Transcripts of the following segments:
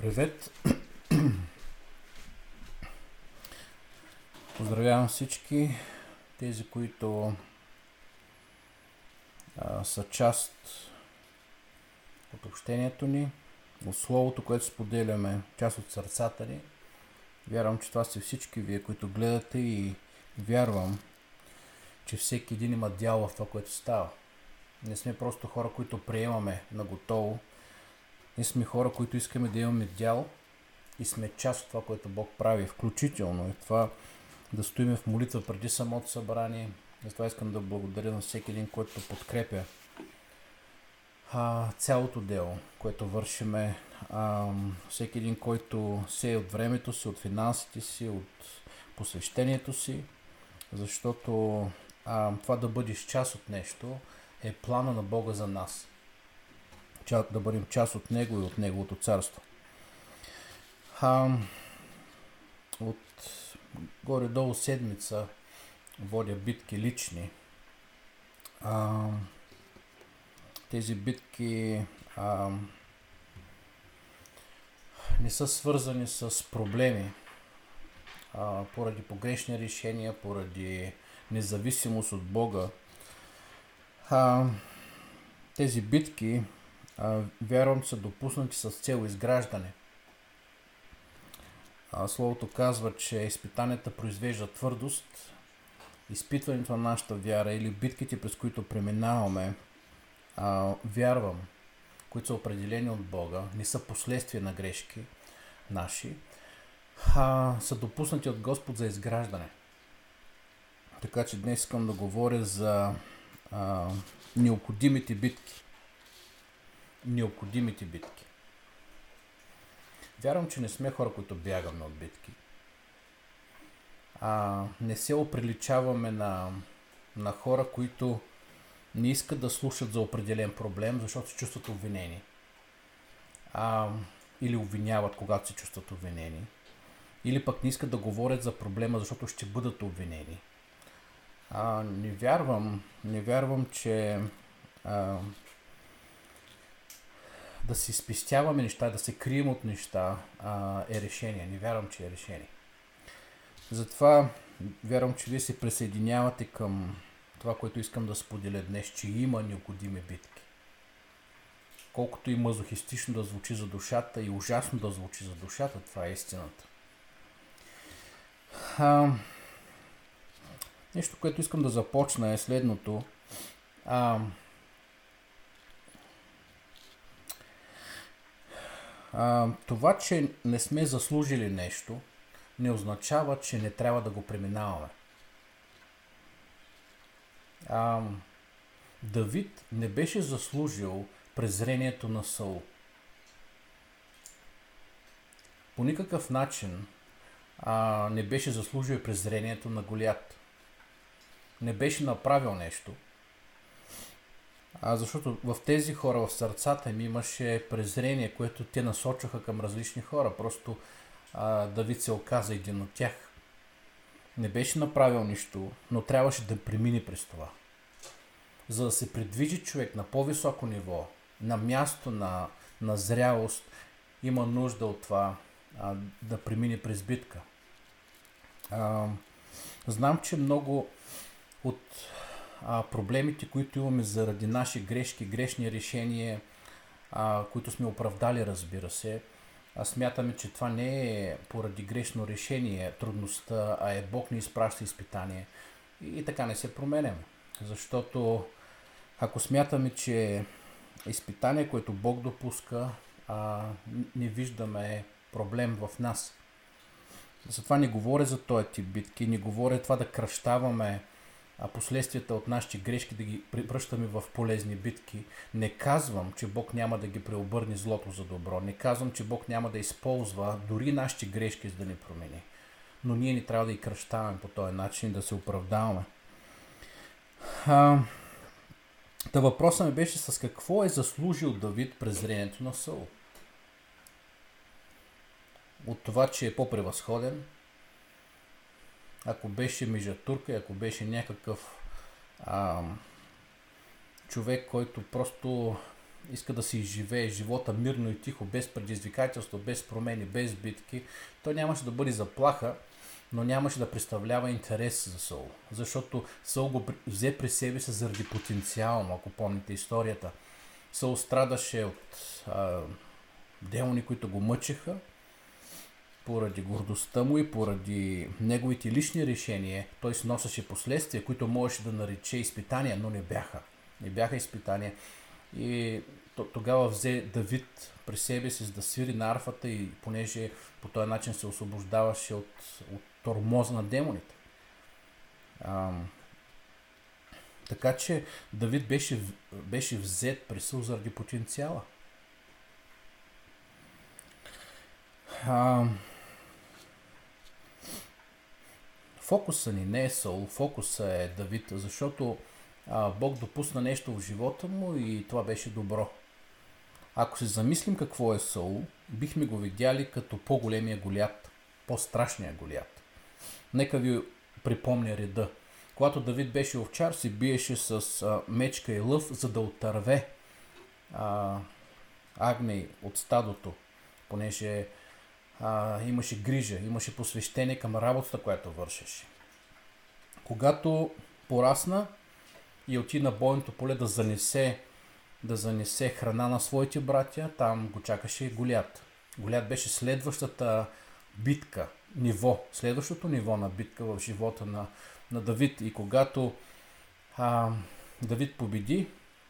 Привет! Поздравявам всички тези, които са част от общението ни, от словото, което споделяме, част от сърцата ни. Вярвам, че това сте всички вие, които гледате, и вярвам, че всеки един има дял в това, което става. Не сме просто хора, които приемаме наготово. Ние сме хора, които искаме да имаме дял и сме част от това, което Бог прави, включително и това да стоим в молитва преди самото събрание. Затова искам да благодаря на всеки един, който подкрепя цялото дело, което вършиме. Всеки един, който сее от времето си, от финансите си, от посвещението си, защото това да бъдеш част от нещо е плана на Бога за нас. Да бъдем част от Него и от Неговото царство. От горе-долу седмица водя битки лични. Тези битки не са свързани с проблеми, поради погрешни решения, поради независимост от Бога. Тези битки, вярвам, са допуснати с цел изграждане. Словото казва, че изпитанията произвеждат твърдост. Изпитването на нашата вяра или битките, през които преминаваме, вярвам, които са определени от Бога, не са последствия на грешки наши, са допуснати от Господ за изграждане. Така че днес искам да говоря за необходимите битки. Необходимите битки. Вярвам, че не сме хора, които бягаме от битки. Не се оприличаваме на хора, които не искат да слушат за определен проблем, защото се чувстват обвинени. Или обвиняват, когато се чувстват обвинени. Или пък не искат да говорят за проблема, защото ще бъдат обвинени. Не вярвам, че да си спестяваме неща, да се крием от неща е решение. Не вярвам, че е решение. Затова вярвам, че вие се присъединявате към това, което искам да споделя днес, че има необходими битки. Колкото и мазохистично да звучи за душата и ужасно да звучи за душата, това е истината. Нещо, което искам да започна е следното. Това, че не сме заслужили нещо, не означава, че не трябва да го преминаваме. Давид не беше заслужил презрението на Саул. По никакъв начин не беше заслужил презрението на Голиат. Не беше направил нещо. Защото в тези хора, в сърцата им имаше презрение, което те насочваха към различни хора. Просто Давид се оказа един от тях. Не беше направил нищо, но трябваше да премине през това. За да се придвижи човек на по-високо ниво, на място на зрялост, има нужда от това да премине през битка. Знам, че много от проблемите, които имаме заради наши грешки, грешни решения, които сме оправдали, разбира се, смятаме, че това не е поради грешно решение трудността, а е Бог ни изпраща изпитание. И така не се променяме. Защото ако смятаме, че изпитание, което Бог допуска, не виждаме проблем в нас. Затова не говоря за този тип битки, не говоря това да кръщаваме последствията от нашите грешки, да ги превръщаме в полезни битки. Не казвам, че Бог няма да ги преобърне злото за добро. Не казвам, че Бог няма да използва дори нашите грешки, за да ни промени. Но ние не трябва да ги кръщаваме по този начин, да се оправдаваме. Въпросът ми беше с какво е заслужил Давид презрението на Саул. От това, че е по-превъзходен, ако беше мижатурка, ако беше някакъв човек, който просто иска да си изживее живота мирно и тихо, без предизвикателство, без промени, без битки, той нямаше да бъде заплаха, но нямаше да представлява интерес за Саул. Защото Саул го взе при себе си заради потенциал, ако помните историята. Саул страдаше от демони, които го мъчеха, поради гордостта му и поради неговите лични решения. Той си носеше последствия, които можеше да нарече изпитания, но не бяха. Не бяха изпитания. И тогава взе Давид при себе си, за да свири на арфата, и понеже по този начин се освобождаваше от тормоза на демоните. Така че Давид беше взет при Саул заради потенциала. Фокуса ни не е Саул, фокуса е Давид, защото Бог допусна нещо в живота му и това беше добро. Ако се замислим какво е Саул, бихме го видяли като по-големия Голиат, по-страшния Голиат. Нека ви припомня реда. Когато Давид беше овчар, се биеше с мечка и лъв, за да отърве агней от стадото, понеже имаше грижа, имаше посвещение към работата, която вършеше. Когато порасна и отида на бойното поле да занесе храна на своите братя, там го чакаше Голиат. Голиат беше следващата битка, следващото ниво на битка в живота на Давид. И когато Давид победи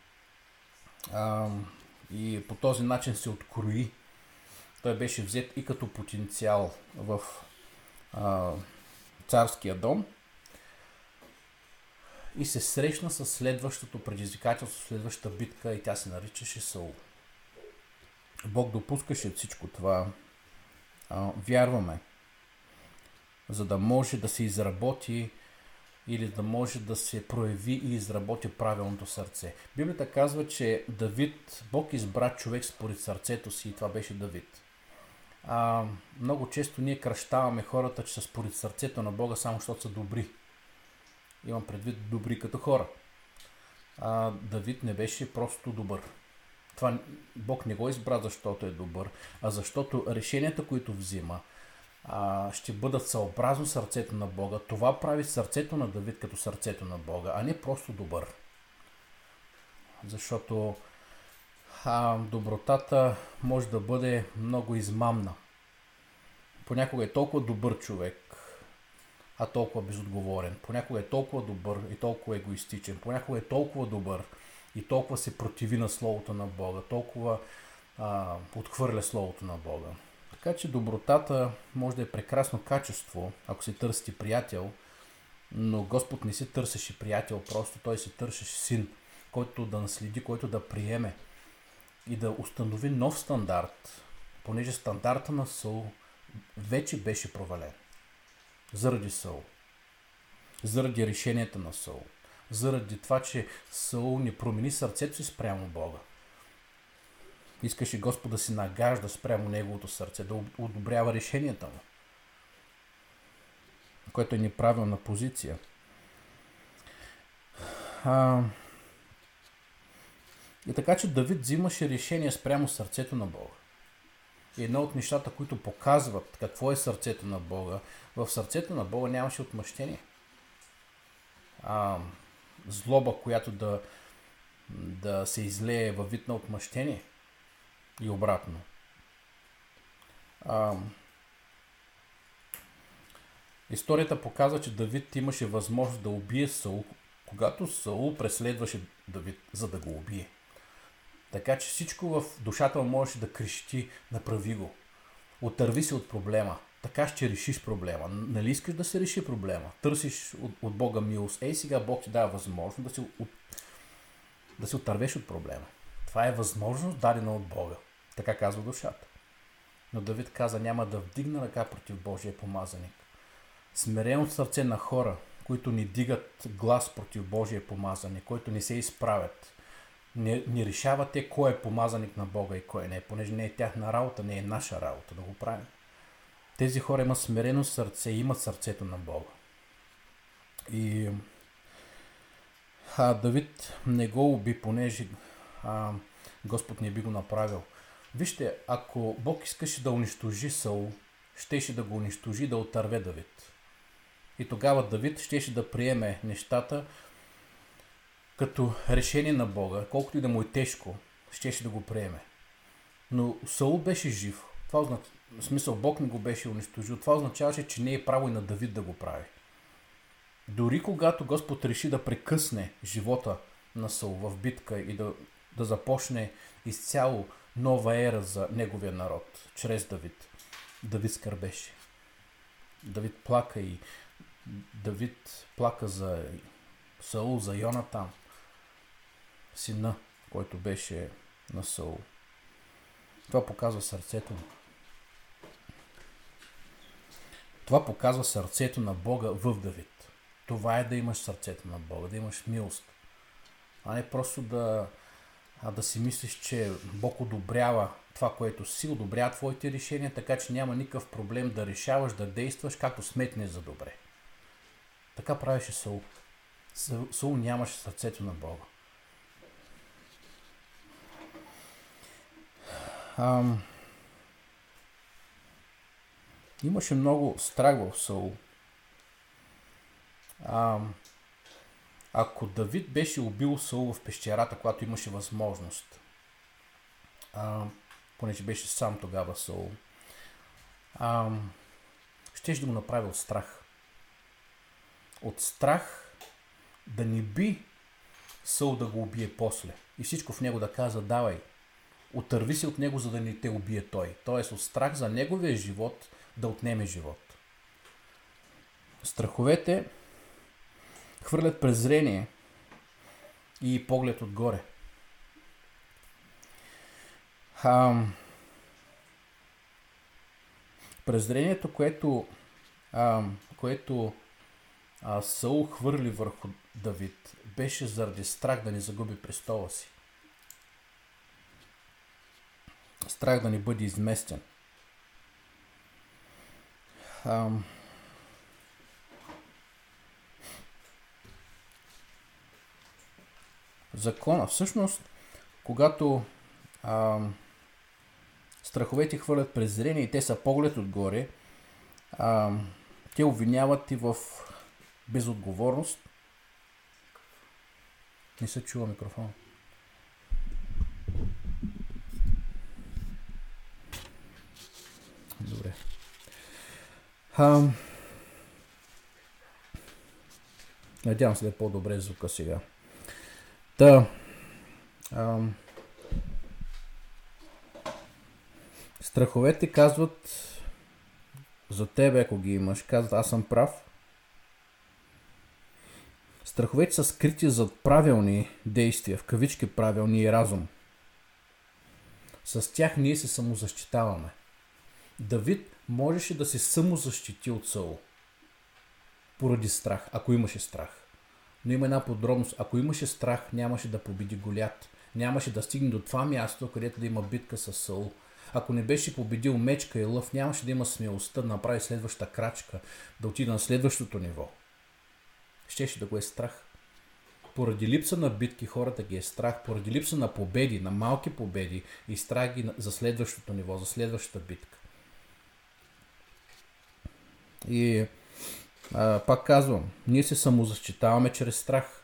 и по този начин се открои, той беше взет и като потенциал в царския дом и се срещна с следващото предизвикателство, следващата битка, и тя се наричаше Саул. Бог допускаше всичко това, вярваме, за да може да се изработи или да може да се прояви и изработи правилното сърце. Библията казва, че Бог избра човек според сърцето си, и това беше Давид. Много често ние кръщаваме хората, че са според сърцето на Бога, само защото са добри. Имам предвид добри като хора. Давид не беше просто добър. Това Бог не го избра, защото е добър, а защото решенията, които взима, ще бъдат съобразно сърцето на Бога. Това прави сърцето на Давид като сърцето на Бога, а не просто добър. Защото добротата може да бъде много измамна. Понякога е толкова добър човек, а толкова безотговорен. Понякога е толкова добър и толкова егоистичен. Понякога е толкова добър и толкова се противи на Словото на Бога. Толкова отхвърля Словото на Бога. Така че добротата може да е прекрасно качество, ако се търсите приятел, но Господ не си търсеше приятел, просто Той си търсеше син, който да наследи, който да приеме и да установи нов стандарт, понеже стандарта на Саул вече беше провален. Заради Саул. Заради решенията на Саул. Заради това, че Саул не промени сърцето си спрямо Бога. Искаше Господ да се нагажда спрямо неговото сърце, да одобрява решенията му, което е неправилна позиция. И така, че Давид взимаше решение спрямо сърцето на Бога. И едно от нещата, които показват какво е сърцето на Бога, в сърцето на Бога нямаше отмъщение. Злоба, която да се излее във вид на отмъщение и обратно. Историята показва, че Давид имаше възможност да убие Саул, когато Саул преследваше Давид, за да го убие. Така че всичко в душата му можеше да крещи: направи го. Отърви се от проблема. Така ще решиш проблема. Нали искаш да се реши проблема? Търсиш от Бога милост. Сега Бог ти дава възможност да се отървеш от проблема. Това е възможност, дадена от Бога. Така казва душата. Но Давид каза: няма да вдигна ръка против Божия помазаник. Смирено сърце на хора, които не дигат глас против Божия помазаник, които не се изправят, не решават те кой е помазаник на Бога и кой не е, понеже не е тяхна работа, не е наша работа да го правим. Тези хора имат смирено сърце и имат сърцето на Бога. И Давид не го уби, понеже Господ не би го направил. Вижте, ако Бог искаше да унищожи Саул, щеше да го унищожи, да отърве Давид. И тогава Давид щеше да приеме нещата като решение на Бога, колкото и да му е тежко, щеше да го приеме. Но Саул беше жив. В смисъл, Бог не го беше унищожил. Това означаваше, че не е право и на Давид да го прави. Дори когато Господ реши да прекъсне живота на Саул в битка и да започне изцяло нова ера за неговия народ, чрез Давид, Давид скърбеше. Давид плака и Давид плака за Саул, за Йонатан, сина, който беше на Саул. Това показва сърцето му. Това показва сърцето на Бога в Давид. Това е да имаш сърцето на Бога, да имаш милост. А не просто да си мислиш, че Бог одобрява това, което си, одобрява твоите решения, така че няма никакъв проблем да решаваш, да действаш, както сметнеш за добре. Така правеше Саул. Саул нямаше сърцето на Бога. Имаше много страх в Саул. Ако Давид беше убил Саул в пещерата, когато имаше възможност, понеже беше сам тогава Саул, щеше да го направи от страх. От страх да не би Саул да го убие после. И всичко в него да каза: давай, отърви се от него, за да не те убие той. Тоест от страх за неговия живот да отнеме живот. Страховете хвърлят презрение и поглед отгоре. Презрението, което Саул хвърли върху Давид, беше заради страх да не загуби престола си. Страх да не бъде изместен. Закона. Всъщност, когато страховете хвърлят презрение и те са поглед отгоре, те обвиняват и в безотговорност. Не се чува микрофон. Добре. Надявам се да е по-добре звука сега. Страховете казват за тебе, ако ги имаш, казват: аз съм прав. Страховете са скрити зад правилни действия, в кавички правилни, и разум. С тях ние се самозащитаваме. Давид можеше да се самозащити от Саул поради страх, ако имаше страх. Но има една подробност: ако имаше страх, нямаше да победи Голиат. Нямаше да стигне до това място, където да има битка с Саул. Ако не беше победил мечка и лъв, нямаше да има смелостта да направи следващата крачка, да отида на следващото ниво. Щеше да го е страх. Поради липса на битки хората ги е страх, поради липса на победи, на малки победи, и страх ги за следващото ниво, за следващата битка. И пак казвам, ние се самозащитаваме чрез страх.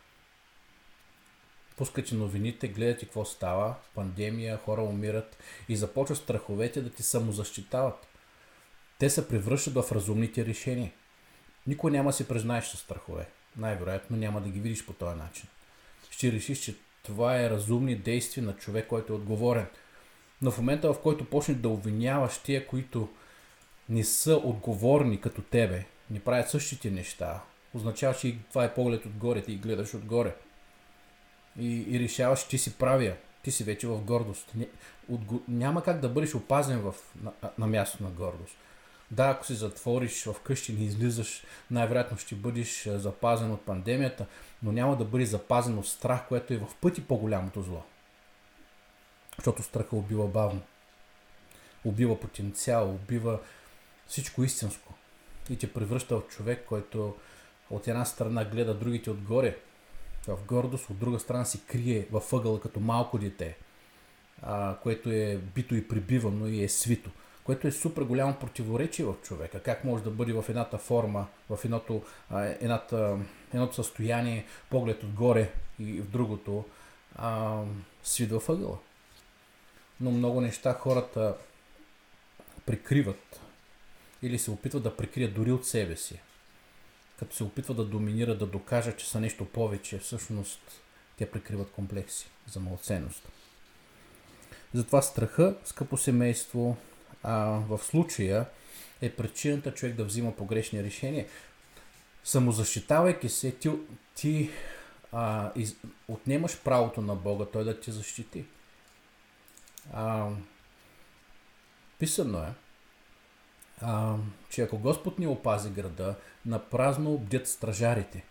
Пускате новините, гледате какво става, пандемия, хора умират и започват страховете да ти самозащитават. Те се превръщат в разумните решения. Никой няма да се признаеш с страхове. Най-вероятно няма да ги видиш по този начин. Ще решиш, че това е разумни действия на човек, който е отговорен. Но в момента, в който почнеш да обвиняваш тия, които не са отговорни като тебе, не правят същите неща, означава, че това е поглед отгоре, ти гледаш отгоре. И решаваш, че ти си правия. Ти си вече в гордост. Няма как да бъдеш опазен на място на гордост. Да, ако се затвориш в къщи, не излизаш, най-вероятно ще бъдеш запазен от пандемията, но няма да бъдеш запазен от страх, което е в пъти по-голямото зло. Защото страха убива бавно. Убива потенциал, убива всичко истинско. И те превръща в човек, който от една страна гледа другите отгоре в гордост, от друга страна си крие във ъгъла като малко дете което е бито и прибивано и е свито, което е супер голямо противоречие в човека. Как може да бъде в едната форма, в едното състояние, поглед отгоре и в другото свит във ъгъла. Но много неща хората прикриват или се опитват да прикрият дори от себе си. Като се опитват да доминират, да докажат, че са нещо повече, всъщност те прикриват комплекси за малоценност. Затова страха, скъпо семейство, в случая е причината човек да взима погрешни решения. Самозащитавайки се, ти отнемаш правото на Бога Той да те защити. Писано е, че ако Господ ни опази града, напразно бдят стражарите.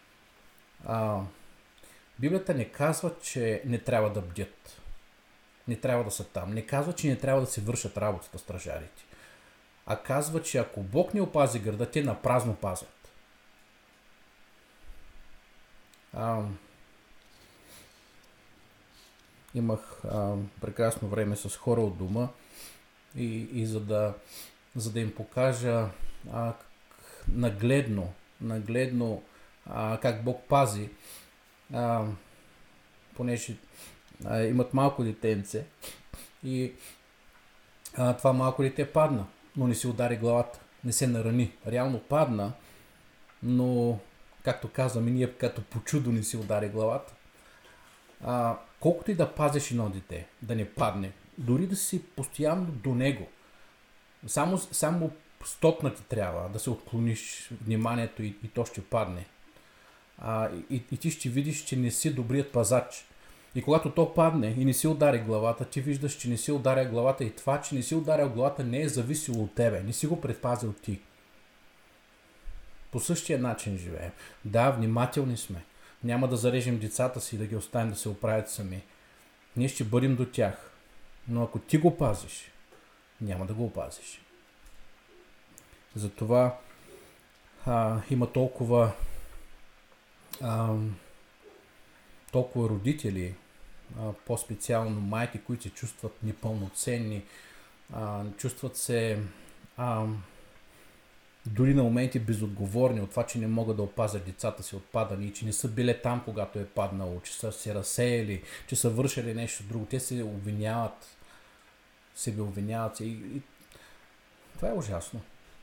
Библията не казва, че не трябва да бдят. Не трябва да са там. Не казва, че не трябва да се вършат работата стражарите. А казва, че ако Бог ни опази града, те напразно пазят. Имах прекрасно време с хора от дома и за да им покажа нагледно как Бог пази, понеже имат малко детенце и това малко дете падна, но не се удари главата, не се нарани. Реално падна, но както казваме ние, като по чудо не се удари главата. Колкото и да пазиш едно дете, да не падне, дори да си постоянно до него, само стотна ти трябва да се отклониш вниманието и то ще падне. И ти ще видиш, че не си добрият пазач. И когато то падне и не си удари главата, ти виждаш, че не си ударя главата и това, че не си ударя главата не е зависело от тебе. Не си го предпазил ти. По същия начин живеем. Да, внимателни сме. Няма да зарежем децата си и да ги оставим да се оправят сами. Ние ще бъдем до тях. Но ако ти го пазиш, няма да го опазиш. Затова има толкова родители, по-специално майки, които се чувстват непълноценни, чувстват се дори на моменти безотговорни от това, че не могат да опазят децата си от падане и че не са били там, когато е паднало, че са се разсеяли, че са вършили нещо друго. Те се обвиняват, себе обвиняват и това е ужасно.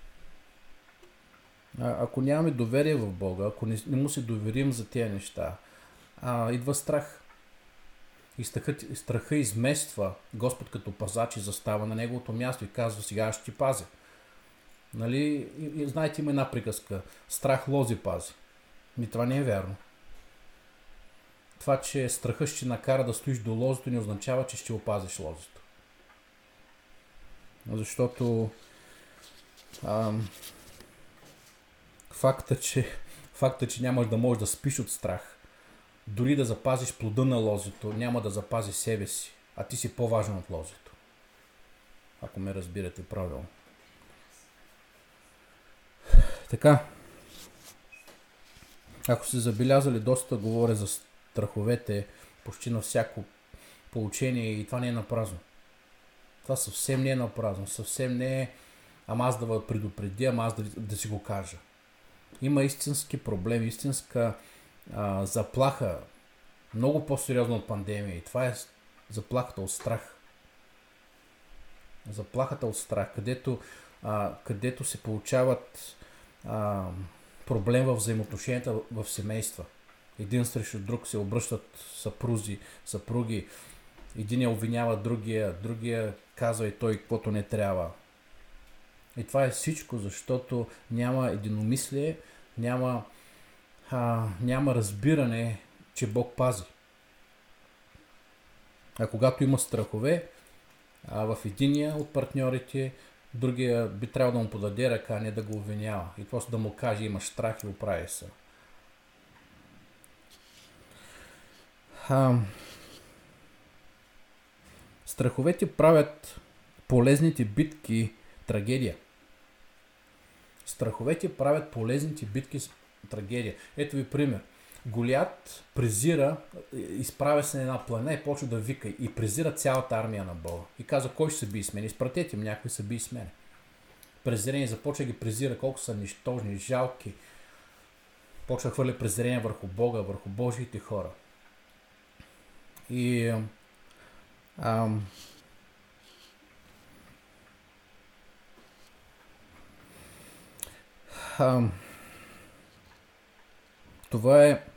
Ако нямаме доверие в Бога, ако не му се доверим за тези неща, идва страх. И страха измества Господ като пазач и застава на неговото място и казва: сега аз ще ти пазя. Нали? И знаете, има една приказка: страх лози пази. Това не е вярно. Това, че страхът ще накара да стоиш до лозето, не означава, че ще опазиш лозето. Защото факта, че нямаш да можеш да спиш от страх, дори да запазиш плода на лозето, няма да запази себе си, а ти си по-важен от лозето. Ако ме разбирате правилно. Така, ако сте забелязали, доста говоря за страховете почти на всяко поучение и това не е напразно. Това съвсем не е напразно, съвсем не е аз да предупредя, аз да си го кажа. Има истински проблем, истинска заплаха, много по-сериозно от пандемия и това е заплахата от страх. Заплахата от страх, където се получават проблем в взаимоотношенията в семейства. Един срещу друг се обръщат съпруги. Единия обвинява другия казва и той каквото не трябва. И това е всичко, защото няма единомислие, няма разбиране, че Бог пази. А когато има страхове, в единия от партньорите, другия би трябвало да му подаде ръка, не да го обвинява. И просто да му каже: имаш страх и оправи се. Страховете правят полезните битки трагедия. Страховете правят полезните битки трагедия. Ето ви пример. Голиат презира, изправя се на една планина и почва да вика и презира цялата армия на Бога. И казва, кой ще се би с мен? Изпратете им, някой се би с мен. Презрение започва ги презира, колко са нищожни, жалки. Почва да хвърля презрение върху Бога, върху Божиите хора. И това е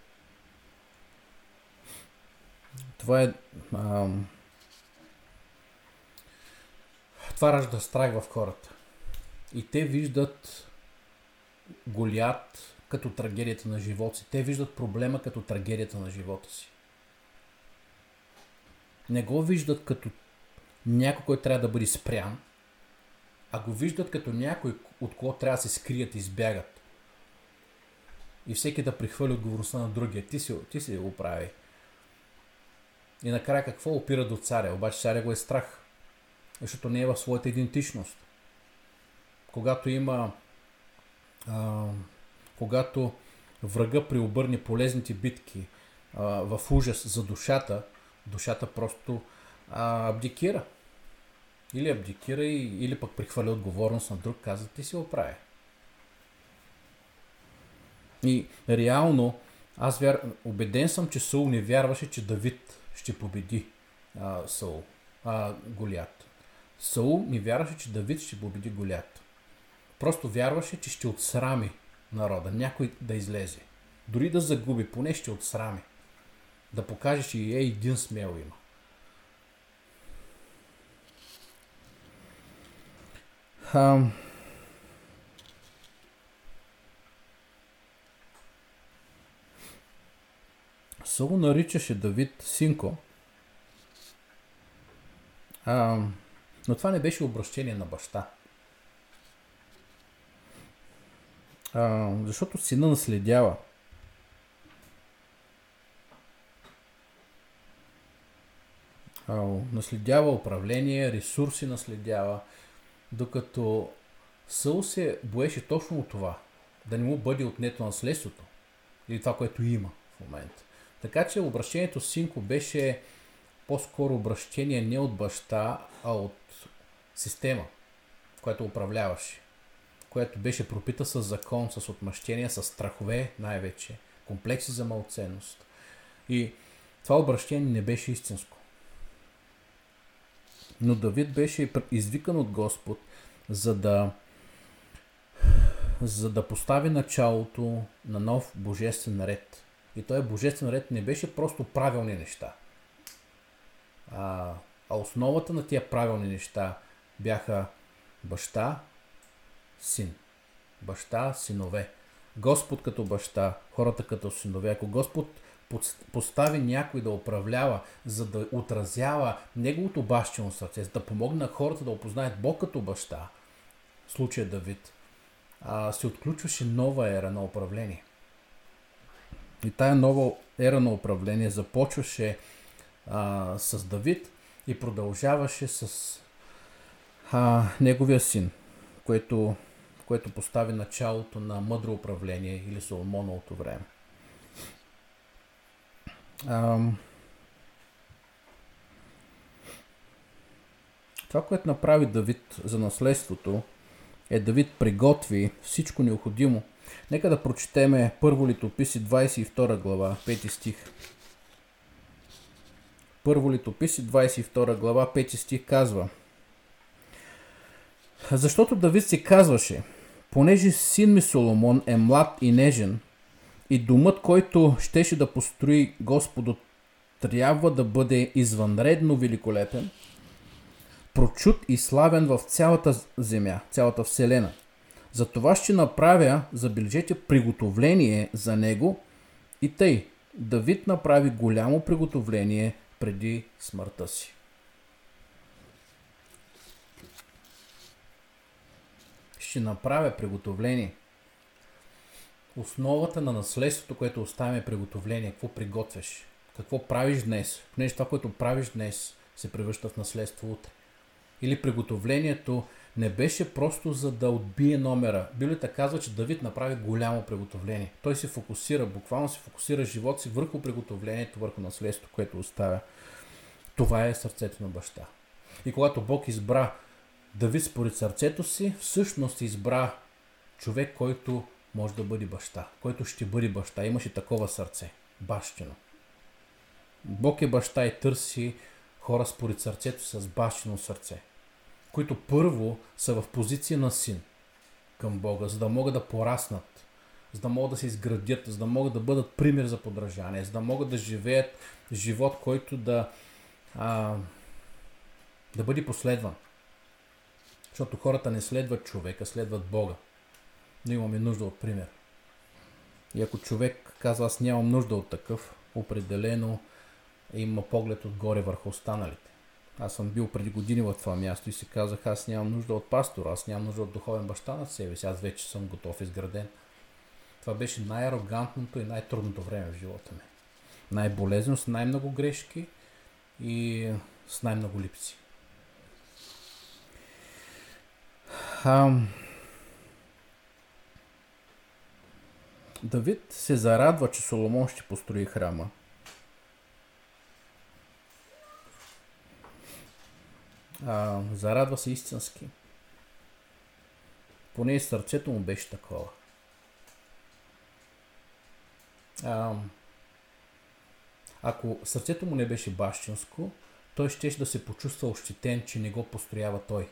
това ражда страх в хората. И те виждат Голиат като трагедията на живота си. Те виждат проблема като трагедията на живота си. Не го виждат като някой, който трябва да бъде спрян, а го виждат като някой, от кого трябва да се скрият и избягат. И всеки да прехвърли отговорността на другия. Ти си го прави. И накрая какво опира до царя? Обаче царя го е страх. Защото не е в своята идентичност. Когато врага преобърне полезните битки в ужас за душата просто абдикира. Или абдикира, или пък прехвърля отговорност на друг, каза, ти си го прави. И реално, убеден съм, че Саул не вярваше, че Давид ще победи Голиат. Саул не вярваше, че Давид ще победи Голиат. Просто вярваше, че ще отсрами народа, някой да излезе. Дори да загуби, поне ще отсрами. Да покаже, че и един смел има. Саул наричаше Давид синко, но това не беше обращение на баща. Защото сина наследява. Наследява управление, ресурси наследява, докато Саул се боеше точно от това, да не му бъде отнето наследството или това, което има в момента. Така че обращението синко беше по-скоро обращение не от баща, а от система, която управляваше, която беше пропита с закон, с отмъщение, с страхове най-вече, комплекси за малценност. И това обращение не беше истинско. Но Давид беше извикан от Господ, за да постави началото на нов божествен ред. И този божествен ред не беше просто правилни неща. А основата на тия правилни неща бяха баща, син. Баща, синове. Господ като баща, хората като синове. Ако Господ постави някой да управлява, за да отразява неговото бащино сърце, за да помогне на хората да опознаят Бог като баща, в случая Давид, се отключваше нова ера на управление. И тая нова ера на управление започваше с Давид и продължаваше с неговия син, което постави началото на мъдро управление или Соломоновото време. Това, което направи Давид за наследството, е Давид приготви всичко необходимо. Нека да прочетеме Първо летописи 22 глава, 5 стих. Първо летописи 22 глава, 5 стих казва: защото Давид си казваше, понеже син ми Соломон е млад и нежен, и домът, който щеше да построи Господу, трябва да бъде извънредно великолепен, прочут и славен в цялата земя, цялата вселена. Затова ще направя, забележете, приготовление за него. И тъй, Давид направи голямо приготовление преди смъртта си. Ще направя приготовление. Основата на наследството, което оставяме, е приготовление. Какво приготвяш? Какво правиш днес? Понеже това, което правиш днес, се превръща в наследство утре. Или приготовлението не беше просто за да отбие номера. Библията казва, че Давид направи голямо приготовление. Той се фокусира, буквално се фокусира живота си върху приготовлението, върху наследството, което оставя. Това е сърцето на баща. И когато Бог избра Давид според сърцето си, всъщност избра човек, който може да бъде баща, който ще бъде баща. Имаше такова сърце, бащино. Бог е баща и търси хора според сърцето с бащино сърце, които първо са в позиция на син към Бога, за да могат да пораснат, за да могат да се изградят, за да могат да бъдат пример за подражание, за да могат да живеят живот, който да бъде последван. Защото хората не следват човека, следват Бога. Но имаме нужда от пример. И ако човек казва, аз нямам нужда от такъв, определено има поглед отгоре върху останалите. Аз съм бил преди години в това място и си казах, аз нямам нужда от пастор, аз нямам нужда от духовен баща над себе си, аз вече съм готов, изграден. Това беше най-арогантното и най-трудното време в живота ми. Най-болезнено, с най-много грешки и с най-много липси. Давид се зарадва, че Соломон ще построи храма. Зарадва се истински. Поне сърцето му беше такова. Ако сърцето му не беше бащинско, той щеше да се почувства ощетен, че не го построява той.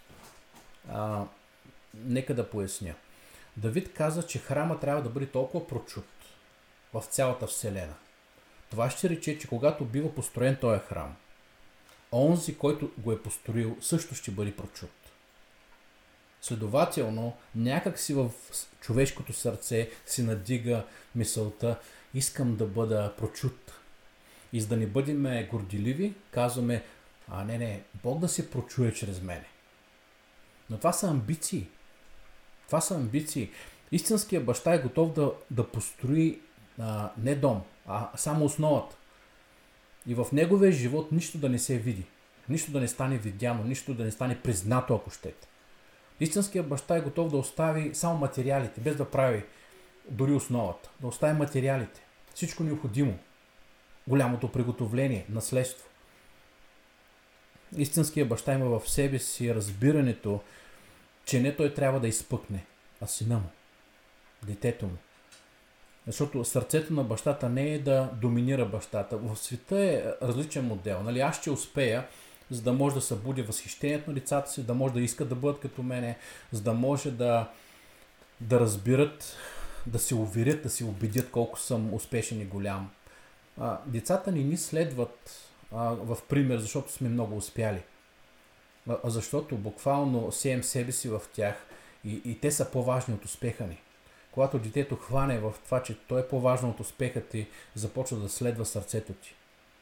Нека да поясня. Давид каза, че храма трябва да бъде толкова прочут в цялата вселена. Това ще рече, че когато бива построен този храм, онзи, който го е построил, също ще бъде прочут. Следователно, някак си в човешкото сърце си надига мисълта, искам да бъда прочут. И за да не бъдем горделиви, казваме, не, Бог да се прочуе чрез мене. Но това са амбиции. Това са амбиции. Истинският баща е готов да построи не дом, а само основата. И в неговия живот нищо да не се види. Нищо да не стане видяно, нищо да не стане признато, ако щете. Истинският баща е готов да остави само материалите, без да прави дори основата. Да остави материалите. Всичко необходимо. Голямото приготовление, наследство. Истинският баща има в себе си разбирането, че не той трябва да изпъкне, а сина му, детето му. Защото сърцето на бащата не е да доминира бащата. В света е различен модел. Аз ще успея, за да може да събуди възхищението на лицата си, да може да искат да бъдат като мене, за да може да разбират, да се уверят, да се убедят колко съм успешен и голям. Децата ни следват в пример, защото сме много успяли. Защото буквално сеем себе си в тях и те са по-важни от успеха ни. Когато детето хване в това, че той е по-важно от успеха ти, започва да следва сърцето ти.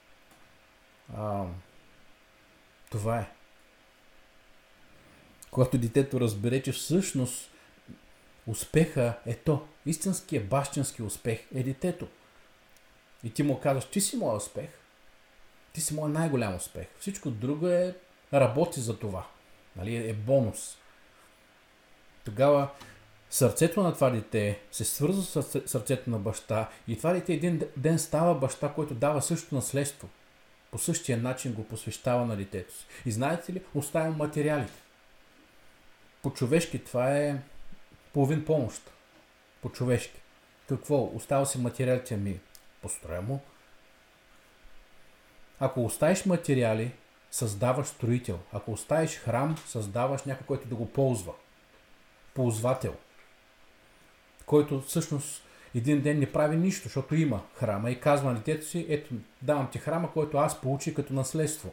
Това е. Когато детето разбере, че всъщност успеха е то, истинският бащински успех е детето. И ти му казваш, ти си моят успех, ти си моят най-голям успех. Всичко друго работи за това. Е бонус. Тогава сърцето на това дете се свързва с сърцето на баща и това дете един ден става баща, който дава същото наследство. По същия начин го посвещава на детето си. И знаете ли, оставя материалите. По-човешки това е половин помощ. По-човешки. Какво? Остава си материалите ми. Построя му. Ако оставиш материали, създаваш строител. Ако оставиш храм, създаваш някой, който да го ползва. Ползвател. Който всъщност един ден не прави нищо, защото има храма и казва на детето си, ето, давам ти храма, който аз получих като наследство.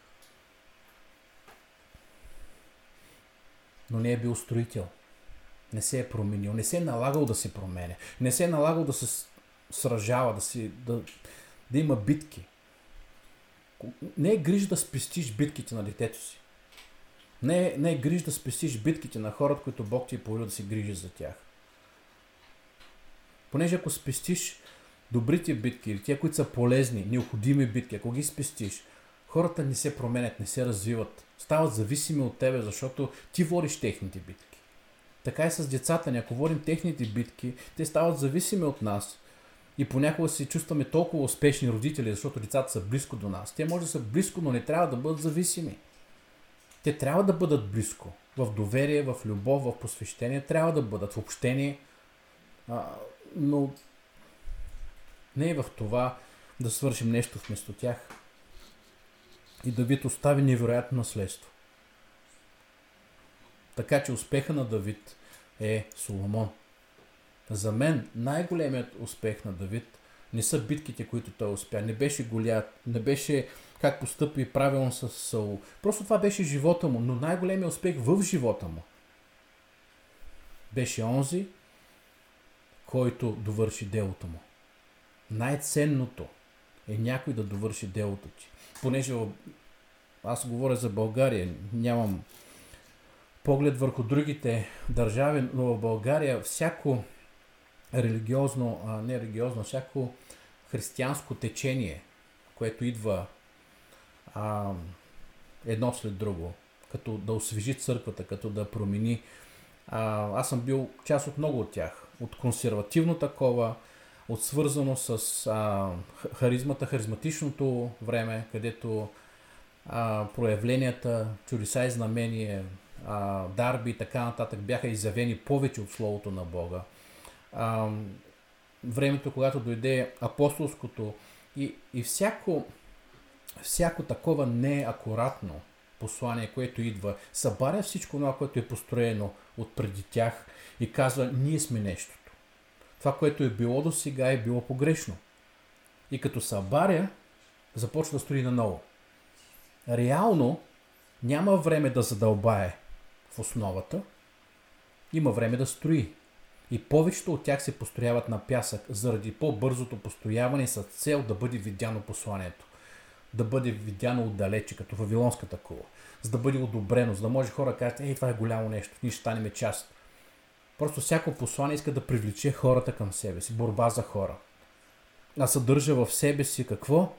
Но не е бил строител. Не се е променил. Не се е налагал да се променя. Не се е налагал да се сражава, да има битки. Не е грижа да спестиш битките на детето си. Не е грижа да спестиш битките на хората, които Бог ти е повелил да се грижи за тях. Понеже ако спестиш добрите битки, или тия, които са полезни, необходими битки, ако ги спестиш, Хората не се променят, не се развиват. Стават зависими от тебе, защото ти водиш техните битки. Така и с децата ни. Ако водим техните битки, те стават зависими от нас. И понякога се чувстваме толкова успешни родители, защото децата са близко до нас. Те може да са близко, но не трябва да бъдат зависими. Те трябва да бъдат близко. В доверие, в любов, в посвещение трябва да бъдат, в общение. Но не е в това да свършим нещо вместо тях. И Давид остави невероятно наследство. Така че успеха на Давид е Соломон. За мен най-големият успех на Давид не са битките, които той успя. Не беше Голиат, не беше как постъпи правилно с Саул. Просто това беше живота му, но най-големият успех в живота му беше онзи, който довърши делото му. Най-ценното е някой да довърши делото ти. Понеже аз говоря за България, нямам поглед върху другите държави, но в България всяко всяко християнско течение, което идва едно след друго, като да освежи църквата, като да промени. Аз съм бил част от много от тях. От консервативно такова, от свързано с харизмата, харизматичното време, където проявленията, чудеса и знамения, дарби и така нататък бяха изявени повече от Словото на Бога. Времето, когато дойде апостолското и всяко такова неакуратно послание, което идва, събаря всичко това, което е построено от преди тях и казва, ние сме нещото. Това, което е било до сега, е било погрешно. И като събаря, започва да строи наново. Реално няма време да задълбае в основата, има време да строи. И повечето от тях се построяват на пясък, заради по-бързото построяване с цел да бъде видяно посланието. Да бъде видяно отдалече, като Вавилонската кула. За да бъде одобрено, за да може хора да кажат, това е голямо нещо, ние ще станем част. Просто всяко послание иска да привлече хората към себе си. Борба за хора. А съдържа в себе си какво?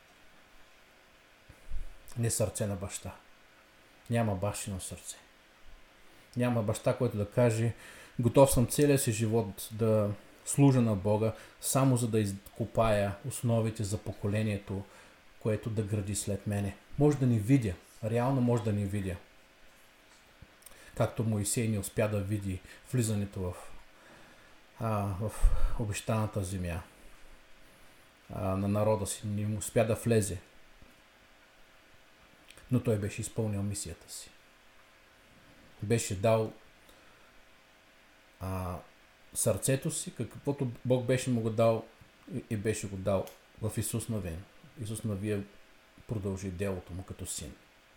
Не сърце на баща. Няма бащино сърце. Няма баща, който да каже, готов съм целия си живот да служа на Бога, само за да изкопая основите за поколението, което да гради след мене. Може да ни видя. Реално може да ни видя. Както Моисей не успя да види влизането в обещаната земя на народа си. Не успя да влезе. Но той беше изпълнил мисията си. Беше дал сърцето си, каквото Бог беше му го дал и беше го дал в Исус Навин. Исус Навин продължи делото му като син.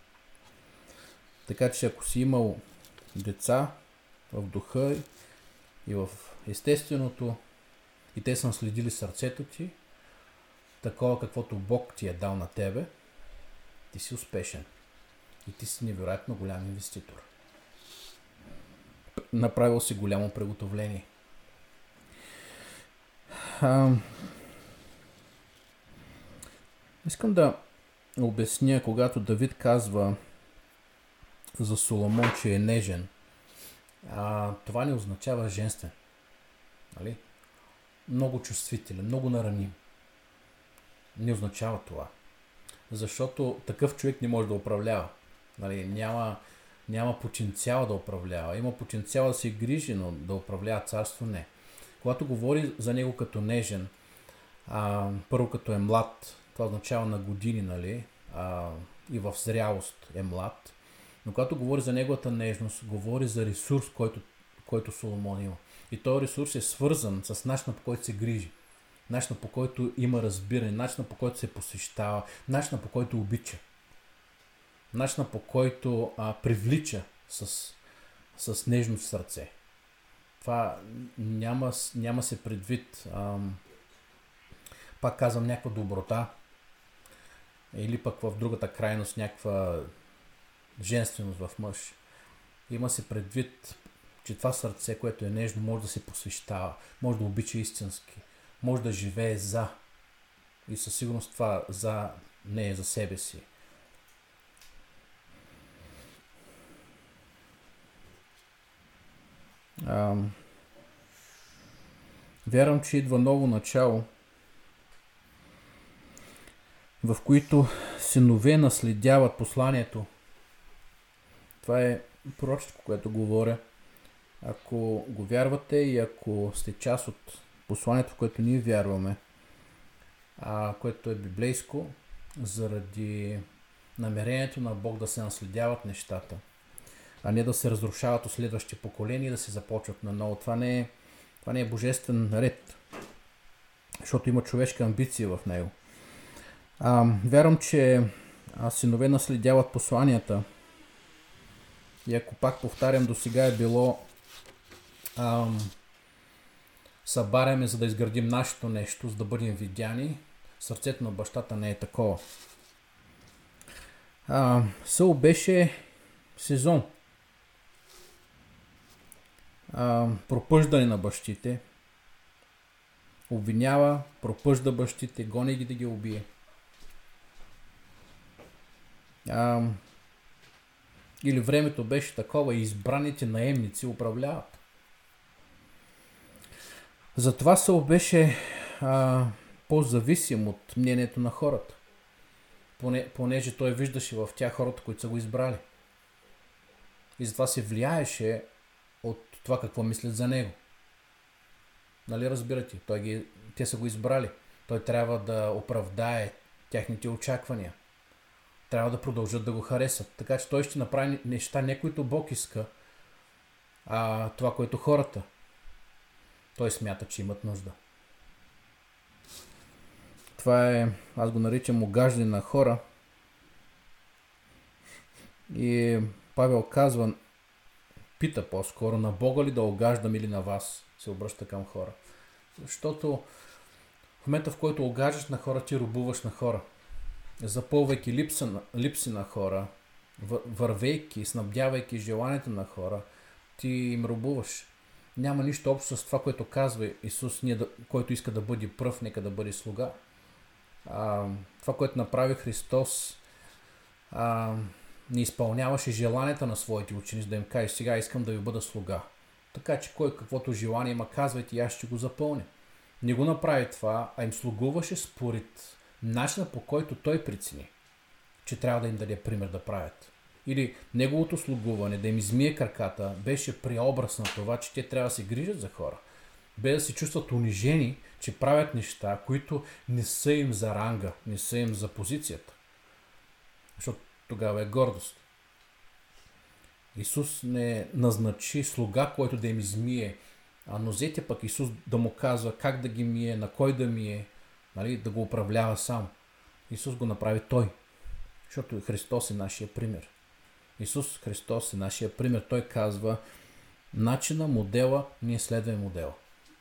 Така че ако си имал деца в духа и в естественото и те са наследили сърцето ти, такова каквото Бог ти е дал на тебе, ти си успешен и ти си невероятно голям инвеститор. Направил си голямо приготовление. Искам да обясня, когато Давид казва за Соломон, че е нежен. Това не означава женствен. Нали? Много чувствителен, много нараним. Не означава това. Защото такъв човек не може да управлява. Нали? Няма потенциал да управлява. Има потенциал да се грижи, но да управлява царство не. Когато говори за него като нежен, първо като е млад, това означава на години, нали? И в зрялост е млад. Но когато говори за неговата нежност, говори за ресурс, който Соломон има. И този ресурс е свързан с начина, по който се грижи. Начина, по който има разбиране, начина, по който се посвещава, начина, по който обича. Начина, по който привлича с нежно сърце. Това няма се предвид, пак казвам, някаква доброта или пък в другата крайност някаква женственост в мъж. Има се предвид, че това сърце, което е нежно, може да се посвещава, може да обича истински, може да живее за. И със сигурност това за не е за себе си, А, вярвам, че идва ново начало, в които синове наследяват посланието. Това е пророчество, което говоря. Ако го вярвате и ако сте част от посланието, в което ние вярваме, което е библейско, заради намерението на Бог да се наследяват нещата, а не да се разрушават от следващи поколения и да се започват наново. Това не е божествен ред, защото има човешка амбиция в него. Вярвам, че синове наследяват посланията и ако пак повтарям, до сега е било събаряме, за да изградим нашето нещо, за да бъдем видяни. Сърцето на бащата не е такова. Саул беше сезон. Пропъждане на бащите. Обвинява, пропъжда бащите, гони ги да ги убие. Или времето беше такова и избраните наемници управляват. Затова Саул беше по-зависим от мнението на хората. Понеже той виждаше в тях хората, които са го избрали. И затова се влияеше от това какво мислят за него. Нали разбирате? Те са го избрали. Той трябва да оправдае тяхните очаквания. Трябва да продължат да го харесат. Така че той ще направи неща, не които Бог иска, а това, което хората. Той смята, че имат нужда. Това е, аз го наричам огаждане на хора. И Павел казва, пита по-скоро, на Бога ли да огаждам или на вас? Се обръща към хора. Защото в момента, в който огаждаш на хора, ти робуваш на хора. Запълвайки липси на хора, вървейки, снабдявайки желанието на хора, ти им робуваш. Няма нищо общо с това, което казва Исус, който иска да бъде пръв, нека да бъде слуга. Това, което направи Христос, не изпълняваше желанията на своите ученици, да им каже, сега искам да ви бъда слуга. Така че кой каквото желание има, казвайте и аз ще го запълня. Не го направи това, а им слугуваше според начина, по който той прецени, че трябва да им даде пример да правят. Или неговото слугуване, да им измие краката, беше преобраз на това, че те трябва да се грижат за хора. Без да се чувстват унижени, че правят неща, които не са им за ранга, не са им за позицията. Защото тогава е гордост. Исус не назначи слуга, който да им измие, а нозете пък Исус да му казва как да ги мие, на кой да мие, нали, да го управлява сам. Исус го направи той, защото Христос е нашия пример. Исус Христос е нашия пример. Той казва, начина, модела, ние следваме модела.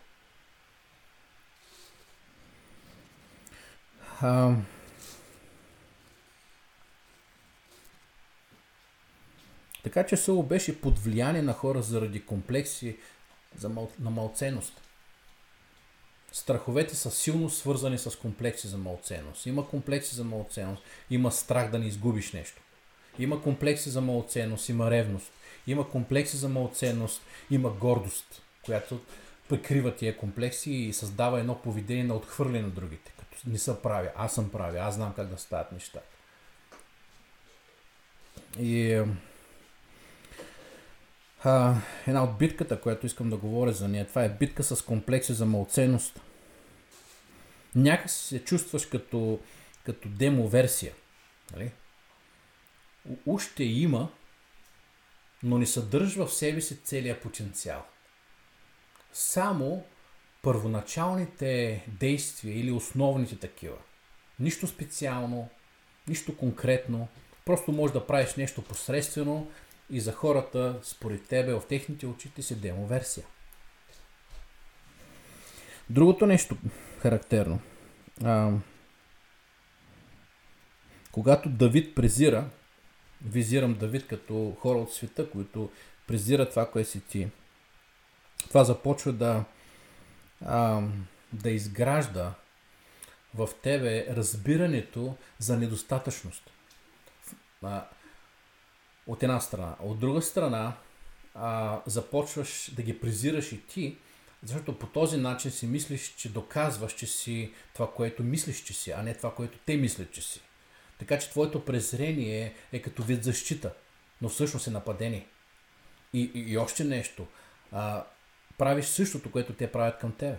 Така че Саул беше под влияние на хора заради комплекси на малценност. Страховете са силно свързани с комплекси за малценност. Има комплекси за малценност, има страх да не изгубиш нещо. Има комплекси за малценност, има ревност. Има комплекси за малценност, има гордост, която прикрива тия комплекси и създава едно поведение на отхвърляне на другите. Като не са прави, аз съм прави, аз знам как да стават нещата. И една от битката, която искам да говоря за нея, това е битка с комплекси за малценност. Някак се чувстваш като демо-версия. Нали? Още има, но не съдържа в себе си целия потенциал. Само първоначалните действия или основните такива. Нищо специално, нищо конкретно. Просто можеш да правиш нещо посредствено и за хората, според тебе, в техните очи ти си демо-версия. Другото нещо характерно. Когато Давид презира, визирам Давид като хора от света, които презират това, което си ти. Това започва да изгражда в тебе разбирането за недостатъчност. От една страна. От друга страна, започваш да ги презираш и ти, защото по този начин си мислиш, че доказваш, че си това, което мислиш, че си, а не това, което те мислят, че си. Така че твоето презрение е като вид защита, но всъщност е нападение. И още нещо. Правиш същото, което те правят към тебе.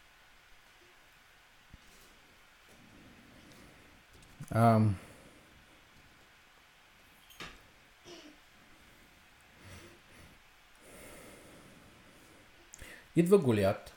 Идва Голиат,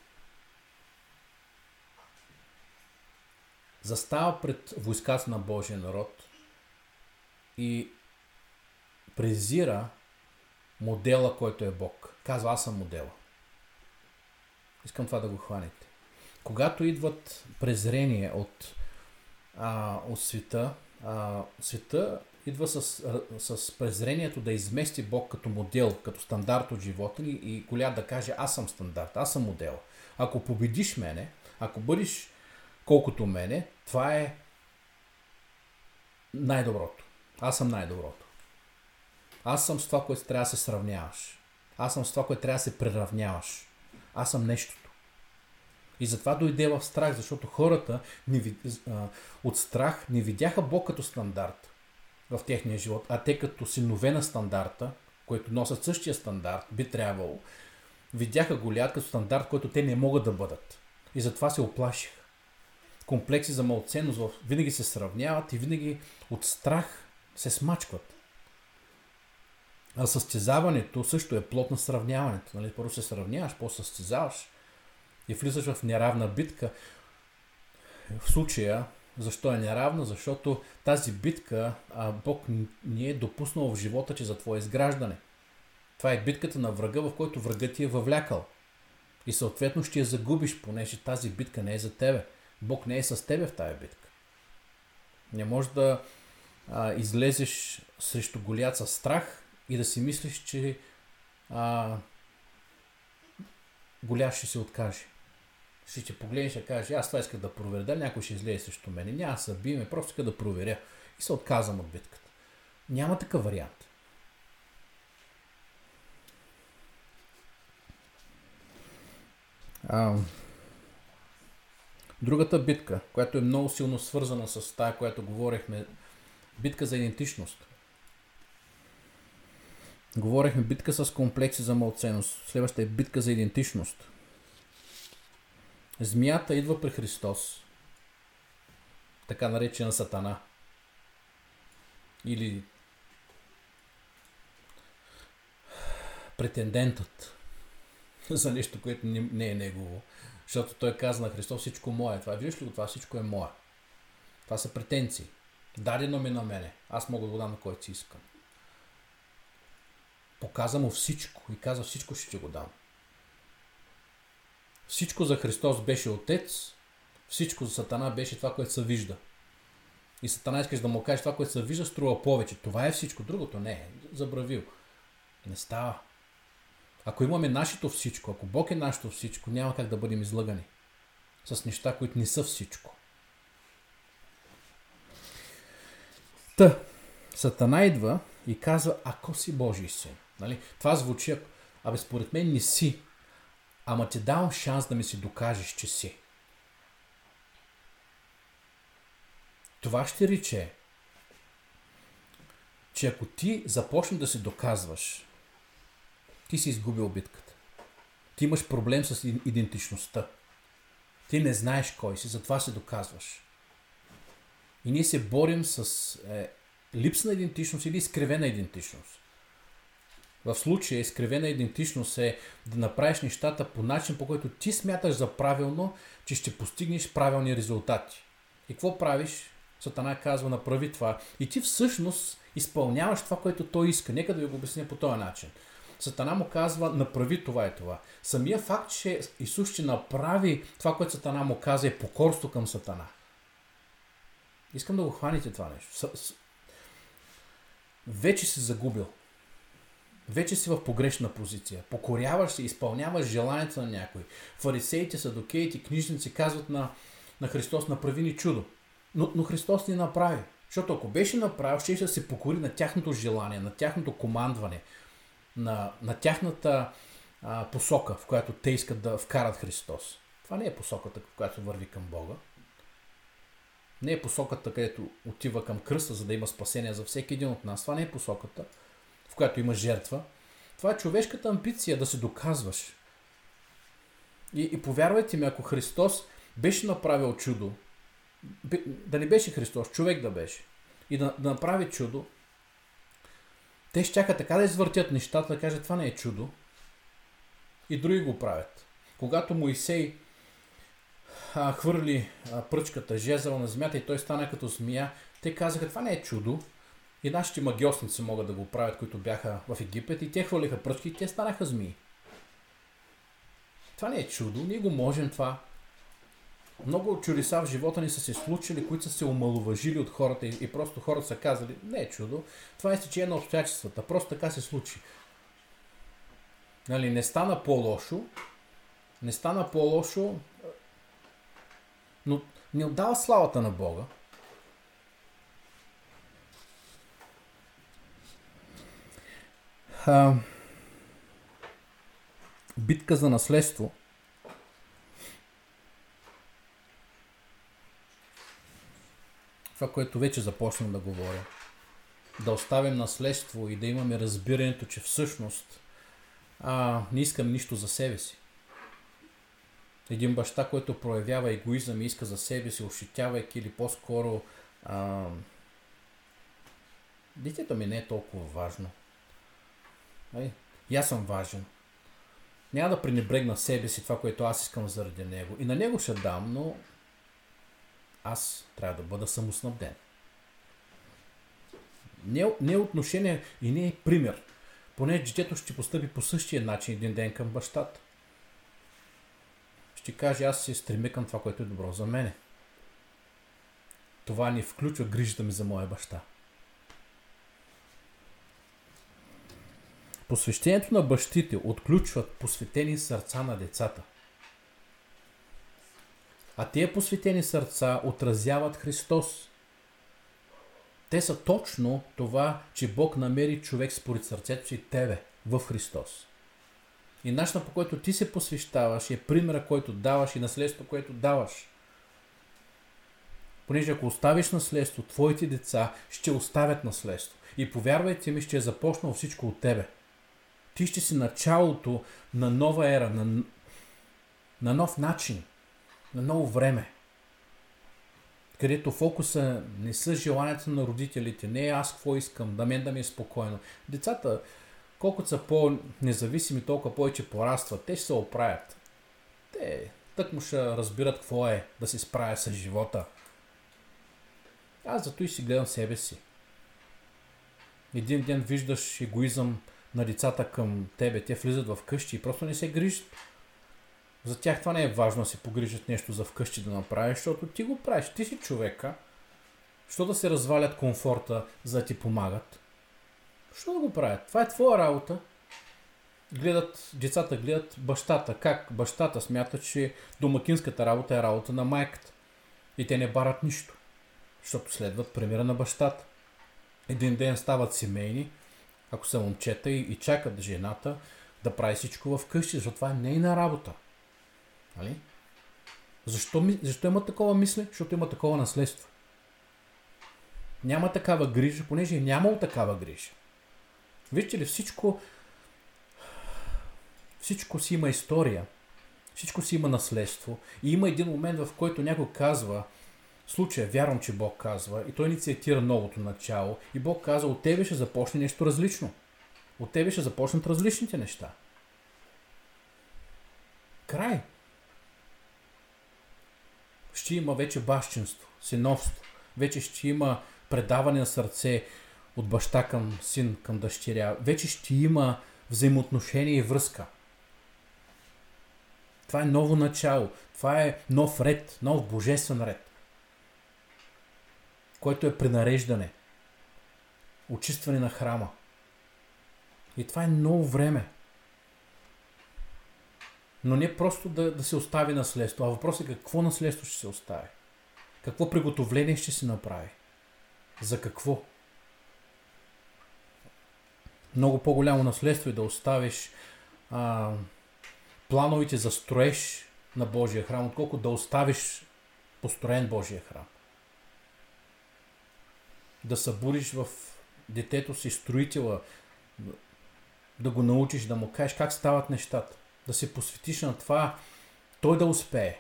застава пред войската на Божия народ и презира модела, който е Бог. Казва, аз съм модела. Искам това да го хванете. Когато идват презрение от света, света идва с презрението да измести Бог като модел, като стандарт от живота ни и Голиат да каже, аз съм стандарт, аз съм модел. Ако победиш мене, ако бъдеш колкото мене, това е най-доброто. Аз съм най-доброто. Аз съм с това, което трябва да се сравняваш. Аз съм с това, което трябва да се приравняваш. Аз съм нещото. И затова дойде в страх, защото хората от страх не видяха Бог като стандарт в техния живот, а те като синове на стандарта, които носят същия стандарт, би трябвало, видяха Голиат като стандарт, който те не могат да бъдат. И затова се оплашиха. Комплекси за малценност винаги се сравняват и винаги от страх се смачкват. А състезаването също е плод на сравняването. Нали? Първо се сравняваш, после състезаваш и влизаш в неравна битка. В случая, защо е неравна? Защото тази битка Бог ни е допуснал в живота, че за твое изграждане. Това е битката на врага, в който врагът ти е въвлякал. И съответно ще я загубиш, понеже тази битка не е за тебе. Бог не е с тебе в тази битка. Не можеш да излезеш срещу Голиат със страх и да си мислиш, че Голиат ще се откаже. Ще те погледнеш и кажеш, аз това исках да проверя, дали някой ще излезе срещу мене. Няма се биеме, просто иска да проверя. И се отказвам от битката. Няма такъв вариант. Другата битка, която е много силно свързана с тая, която говорихме, битка за идентичност. Говорихме битка с комплекси за малценност. Следващата е битка за идентичност. Змията идва при Христос, така наречена Сатана, или претендентът за нещо, което не е негово. Защото той каза на Христос, всичко мое. Това виждаш ли го? Това всичко е мое. Това са претенции. Дадено ми на мене. Аз мога да го дам на който си искам. Показа му всичко и каза, всичко ще ти го дам. Всичко за Христос беше Отец, всичко за Сатана беше това, което се вижда. И Сатана искаш да му кажеш, това, което се вижда, струва повече. Това е всичко, другото не е. Забравил. Не става. Ако имаме нашето всичко, ако Бог е нашето всичко, няма как да бъдем излъгани с неща, които не са всичко. Сатана идва и казва, ако си Божий син. Нали? Това звучи, според мен не си, ама ти давам шанс да ми си докажеш, че си. Това ще рече, че ако ти започнеш да се доказваш, ти си изгубил битката. Ти имаш проблем с идентичността. Ти не знаеш кой си, затова се доказваш. И ние се борим с липса на идентичност или изкривена идентичност. В случая изкривена идентичност е да направиш нещата по начин, по който ти смяташ за правилно, че ще постигнеш правилни резултати. И какво правиш? Сатана казва, направи това. И ти всъщност изпълняваш това, което той иска. Нека да ви го обясня по този начин. Сатана му казва, направи това и това. Самия факт, че Исус ще направи това, което Сатана му каза, е покорство към Сатана. Искам да го хваните това нещо. Вече си загубил. Вече си в погрешна позиция. Покоряваш се, изпълняваш желанието на някой. Фарисеите, садокеите, книжници казват на Христос, направи ни чудо. Но Христос не направи. Защото ако беше направил, ще се покори на тяхното желание, на тяхното командване. на тяхната посока, в която те искат да вкарат Христос. Това не е посоката, в която върви към Бога. Не е посоката, където отива към кръста, за да има спасение за всеки един от нас. Това не е посоката, в която има жертва. Това е човешката амбиция да се доказваш. И повярвайте ми, ако Христос беше направил чудо, да не беше Христос, човек да беше, и да направи чудо, те щяха така да извъртят нещата, да кажат, това не е чудо. И други го правят. Когато Моисей хвърли пръчката, жезъл на земята и той стана като змия, те казаха, това не е чудо. И нашите магиосници могат да го правят, които бяха в Египет, и те хвърлиха пръчки и те станаха змии. Това не е чудо, ние го можем това. Много чудеса в живота ни са се случили, които са се омаловажили от хората и просто хората са казали, не е чудо, това е стечение на обстоятелствата, просто така се случи. Нали, не стана по-лошо, но не отдава славата на Бога. Битка за наследство. Това, което вече започнах да говоря. Да оставим наследство и да имаме разбирането, че всъщност не искам нищо за себе си. Един баща, който проявява егоизъм и иска за себе си, ощетявайки или по-скоро детето ми не е толкова важно. И аз съм важен. Няма да пренебрегна себе си това, което аз искам заради него. И на него ще дам, но аз трябва да бъда самоснабден. Не е отношение и не е пример. Поне детето ще постъпи по същия начин един ден към бащата. Ще каже, аз се стремя към това, което е добро за мене. Това не включва грижата ми за моя баща. Посвещението на бащите отключват посветени сърца на децата. А тия посветени сърца отразяват Христос. Те са точно това, че Бог намери човек според сърцето си, тебе, в Христос. И начинът, по който ти се посвещаваш, е примера, който даваш и наследството, което даваш. Понеже ако оставиш наследство, твоите деца ще оставят наследство. И повярвайте ми, ще е започнало всичко от тебе. Ти ще си началото на нова ера, на нов начин, на ново време. Където фокуса не са желанията на родителите, не е аз какво искам, да ми е спокойно. Децата, колкото са по-независими, толкова повече порастват. Те ще се оправят. Те тъкмо ще разбират какво е да се справя с живота. Аз зато и си гледам себе си. Един ден виждаш егоизъм на децата към тебе. Те влизат в къщи и просто не се грижат. За тях това не е важно да се погрижат нещо за вкъщи да направиш, защото ти го правиш. Ти си човека. Що да се развалят комфорта, за да ти помагат? Що да го правят? Това е твоя работа. Децата гледат бащата. Как бащата смята, че домакинската работа е работа на майката. И те не барат нищо. Защото следват примера на бащата. Един ден стават семейни, ако са момчета и чакат жената да прави всичко в къщи, защото това е нейна работа. Нали? Защо има такова мислене? Защото има такова наследство. Няма такава грижа, понеже е нямало такава грижа. Вижте ли, всичко си има история, всичко си има наследство и има един момент, в който някой казва, в случая вярвам, че Бог казва, и той инициатира новото начало, и Бог казва, от тебе ще започне нещо различно. От тебе ще започнат различните неща. Край. Ще има вече бащинство, синовство. Вече ще има предаване на сърце от баща към син, към дъщеря. Вече ще има взаимоотношение и връзка. Това е ново начало. Това е нов ред, нов божествен ред, който е пренареждане, очистване на храма. И това е ново време. Но не просто да се остави наследство, а въпросът е какво наследство ще се остави. Какво приготовление ще се направи. За какво? Много по-голямо наследство е да оставиш плановете за строеж на Божия храм, отколкото да оставиш построен Божия храм. Да събудиш в детето си строителя, да го научиш, да му кажеш как стават нещата, да се посветиш на това, той да успее.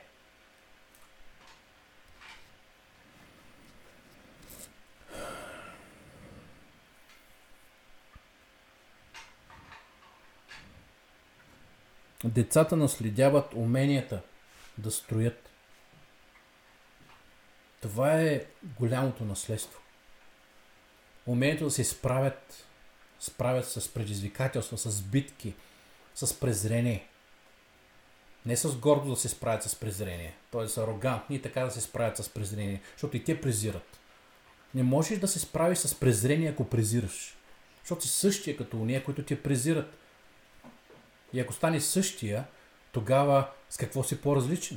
Децата наследяват уменията да строят. Това е голямото наследство. Умението да се справят с предизвикателства, с битки, с презрение. Не с гордо да се справят с презрение. Т.е. са арогантни и така да се справят с презрение, защото и те презират. Не можеш да се справиш с презрение, ако презираш. Защото си същия като уния, които те презират. И ако стане същия, тогава с какво си по-различен?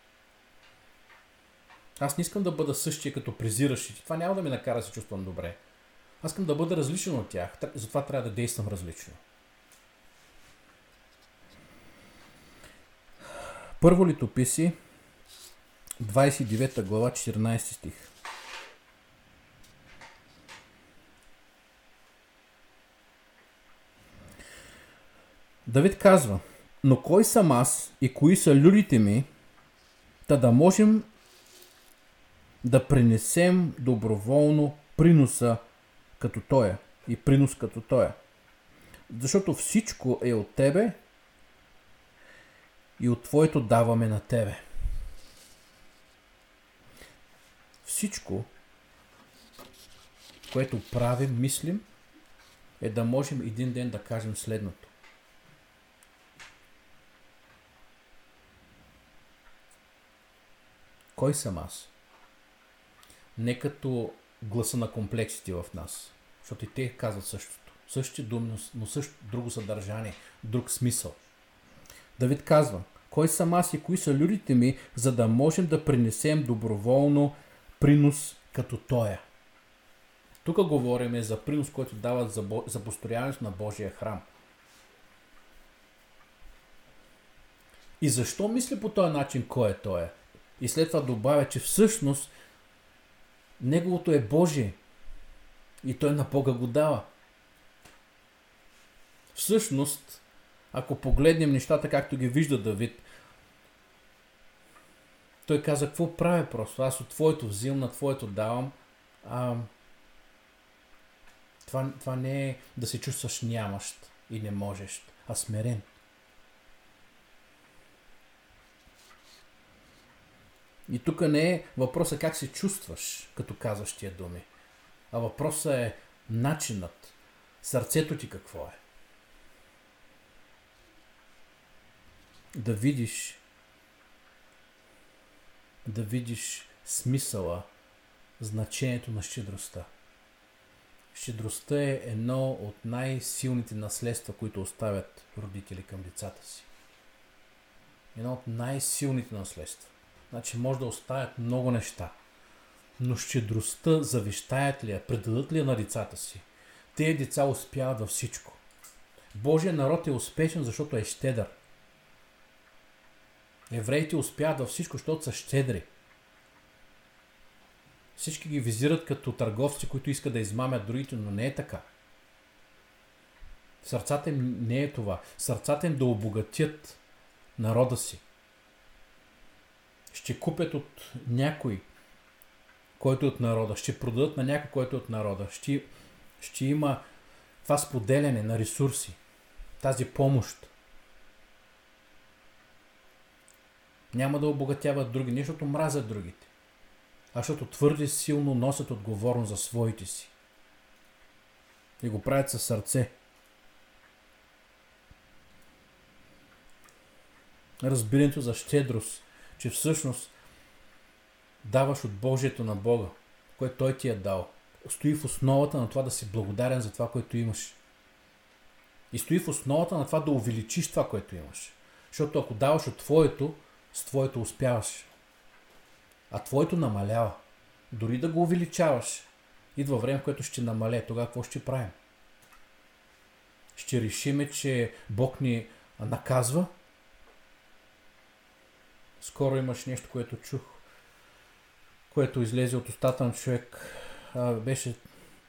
Аз не искам да бъда същия като презиращите. Това няма да ме накара да се чувствам добре. Аз искам да бъда различен от тях. Затова трябва да действам различно. Първо летописи, 29 глава, 14 стих. Давид казва: но кой съм аз и кои са людите ми, та да можем да принесем доброволно приноса като тоя и принос като тоя. Защото всичко е от тебе и от твоето даваме на тебе. Всичко, което правим, мислим, е да можем един ден да кажем следното: кой съм аз? Не като гласа на комплексите в нас, защото и те казват същото. Същите думи, но също друго съдържание, друг смисъл. Давид казва: кой съм аз и кои са людите ми, за да можем да принесем доброволно принос като тоя. Тук говорим за принос, който дават за построяването на Божия храм. И защо мисля по този начин кой е тоя? И след това добавя, че всъщност неговото е Божие и той на Бога го дава. Всъщност, ако погледнем нещата както ги вижда Давид, той каза: какво правя просто? Аз от твоето взимам, на твоето давам. Това не е да се чувстваш нямащ и не можещ, а смирен. И тук не е въпросът как се чувстваш, като казваш тия думи, а въпросът е начинът, сърцето ти какво е. Да видиш смисъла, значението на щедростта. Щедростта е едно от най-силните наследства, които оставят родители към децата си. Едно от най-силните наследства. Значи може да оставят много неща, но щедростта завещаят ли я, предадат ли я на децата си? Тези деца успяват във всичко. Божия народ е успешен, защото е щедър. Евреите успяват във всичко, защото са щедри. Всички ги визират като търговци, които искат да измамят другите, но не е така. В сърцата им не е това. В сърцата им да обогатят народа си. Ще купят от някой, който е от народа. Ще продадат на някой, който е от народа. Ще има това споделяне на ресурси. Тази помощ. Няма да обогатяват други, не защото мразят другите, а защото твърде силно носят отговорност за своите си. И го правят със сърце. Разбирането за щедрост, че всъщност даваш от Божието на Бога, което Той ти е дал, стои в основата на това да си благодарен за това, което имаш. И стои в основата на това да увеличиш това, което имаш. Защото ако даваш от твоето, с твоето успяваш. А твоето намалява. Дори да го увеличаваш, идва време, в което ще намалее. Тогава какво ще правим? Ще решиме, че Бог ни наказва. Скоро имаш нещо, което чух, което излезе от устата на човек. Беше...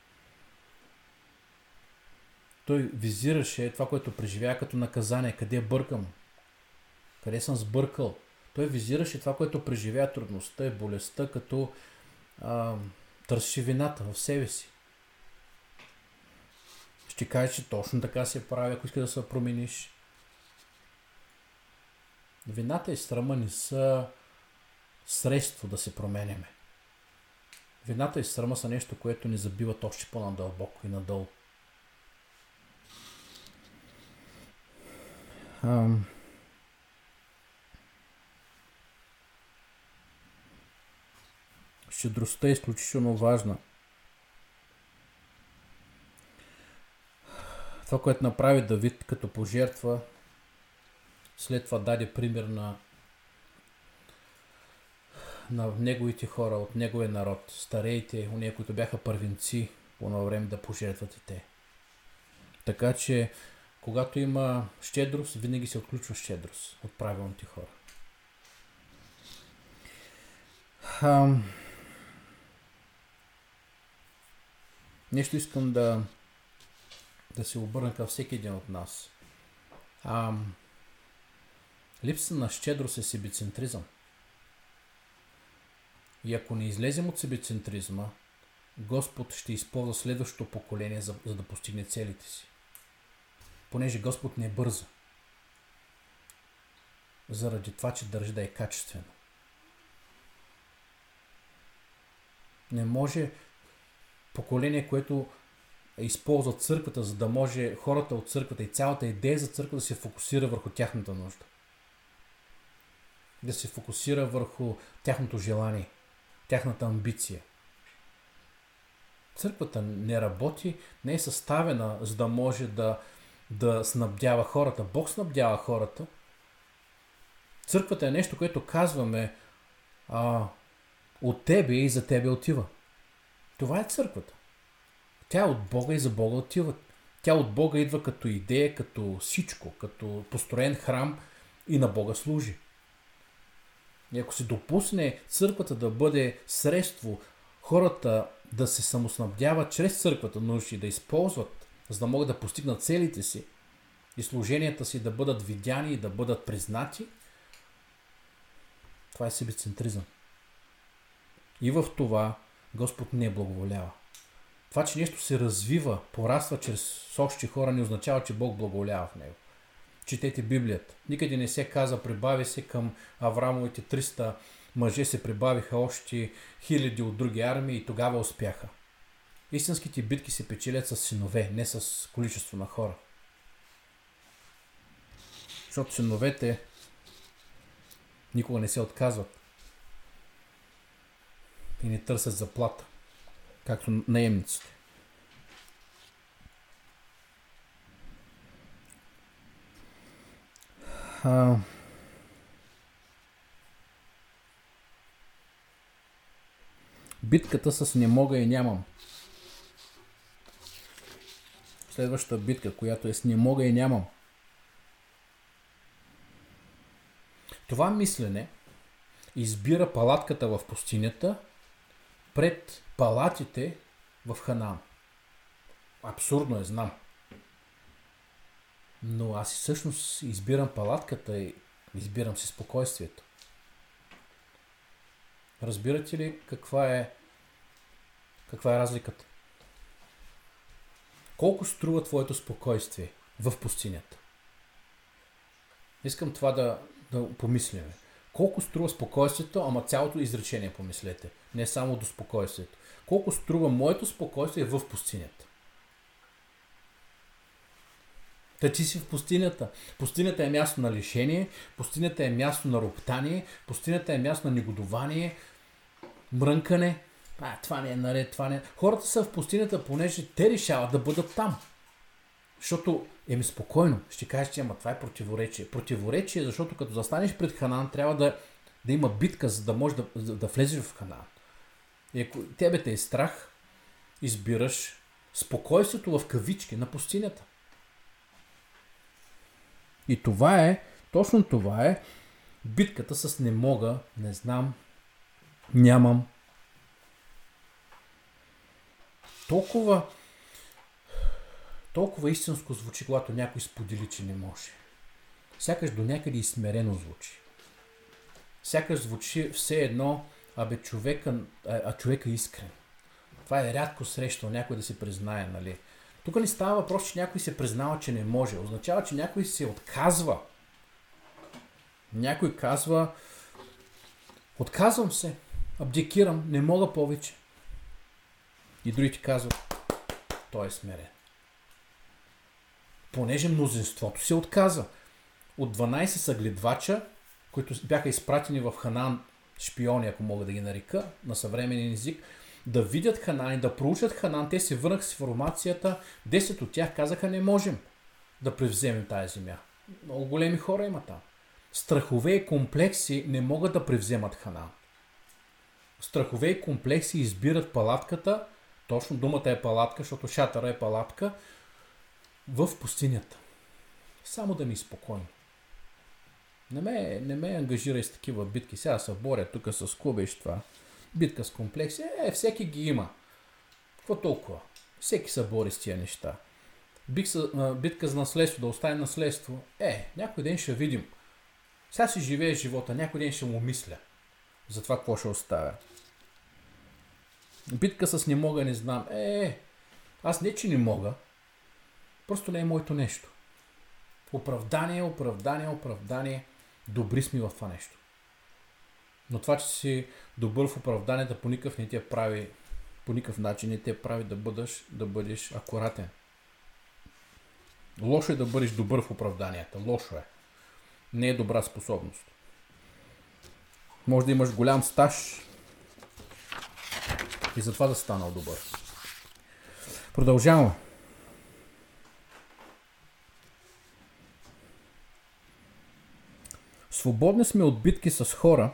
Той визираше това, което преживя като наказание. Къде бъркам? Къде съм сбъркал? Той визираше това, което преживя, трудността и болестта, като търсеше вината в себе си. Ще кажеш, че точно така се прави, ако искаш да се промениш. Вината и срама не са средство да се променяме. Вината и срама са нещо, което ни забиват още по-надълбоко и надолу. Щедростта е изключително важна. Това, което направи Давид като пожертва, след това даде пример на неговите хора, от неговия народ, стареите, уния, които бяха първенци по това време да пожертват и те. Така че, когато има щедрост, винаги се отключва щедрост от правилните хора. Нещо искам да се обърна към всеки един от нас. Липса на щедрост е себецентризъм. И ако не излезем от себецентризма, Господ ще използва следващото поколение, за да постигне целите си. Понеже Господ не бърза. Заради това, че държи да е качествено. Не може поколение, което използва църквата, за да може хората от църквата и цялата идея за църква да се фокусира върху тяхната нужда. Да се фокусира върху тяхното желание, тяхната амбиция. Църквата не работи, не е съставена, за да може да снабдява хората. Бог снабдява хората. Църквата е нещо, което казваме от тебе и за тебе отива. Това е църквата. Тя от Бога и за Бога отива. Тя от Бога идва като идея, като всичко, като построен храм и на Бога служи. И ако се допусне църквата да бъде средство, хората да се самоснабдяват чрез църквата нужди, да използват, за да могат да постигнат целите си и служенията си да бъдат видяни и да бъдат признати, това е себецентризъм. И в това Господ не благоволява. Това, че нещо се развива, пораства чрез общи хора, не означава, че Бог благоволява в него. Четете Библията. Никъде не се каза, прибави се към Аврамовите 300 мъже, се прибавиха още хиляди от други армии и тогава успяха. Истинските битки се печелят с синове, не с количество на хора. Защото синовете никога не се отказват и не търсят заплата, както наемниците. Битката с не мога и нямам. Следващата битка, която е с не мога и нямам. Това мислене избира палатката в пустинята пред палатите в Ханаан. Абсурдно е, знам. Но аз и всъщност избирам палатката и избирам си спокойствието. Разбирате ли каква е разликата? Колко струва твоето спокойствие в пустинята? Искам това да помислим. Колко струва спокойствието, ама цялото изречение помислете. Не само до спокойствието. Колко струва моето спокойствие в пустинята? Та ти си в пустинята. Пустинята е място на лишение, пустинята е място на роптание, пустинята е място на негодование, мрънкане. Това не е наред, това не е. Хората са в пустинята, понеже те решават да бъдат там. Защото, спокойно, ще кажеш, че това е противоречие. Противоречие, защото като застанеш пред Ханаан, трябва да има битка, за да можеш да влезеш в Ханаан. И ако тебе те е страх, избираш спокойствието в кавички на пустинята. И точно това е битката с не мога, не знам, нямам. Толкова истинско звучи, когато някой сподели, че не може. Сякаш до някъде и смирено звучи. Сякаш звучи все едно, човека искрен. Това е рядко срещал някой да се признае, нали? Тук не става въпрос, че някой се признава, че не може. Означава, че някой се отказва. Някой казва: отказвам се, абдикирам, не мога повече. И другите казват: той е смирен. Понеже мнозинството се отказа. От 12 съгледвача, които бяха изпратени в Ханаан, шпиони, ако мога да ги нарека, на съвременен език, да видят Ханаан и да проучат Ханаан, те се върнаха с информацията. 10 от тях казаха: не можем да превземем тази земя. Много големи хора има там. Страхове и комплекси не могат да превземат Ханаан. Страхове и комплекси избират палатката, точно думата е палатка, защото шатъра е палатка, в пустинята. Само да ми е спокойно. Не ме ангажирай с такива битки. Сега се боря тук с клубеш това. Битка с комплекси. Всеки ги има. Какво толкова? Всеки се бори с тия неща. Битка за наследство, да оставим наследство. Някой ден ще видим. Сега си живее живота, някой ден ще му мисля за това какво ще оставя. Битка с не мога, не знам. Аз не, че не мога. Просто не е моето нещо. Оправдание. Добри сме в това нещо. Но това, че си добър в оправданията, по никакъв начин не те прави да бъдеш акуратен. Лошо е да бъдеш добър в оправданията. Лошо е. Не е добра способност. Може да имаш голям стаж и затова да си станал добър. Продължаваме. Свободни сме от битки с хора,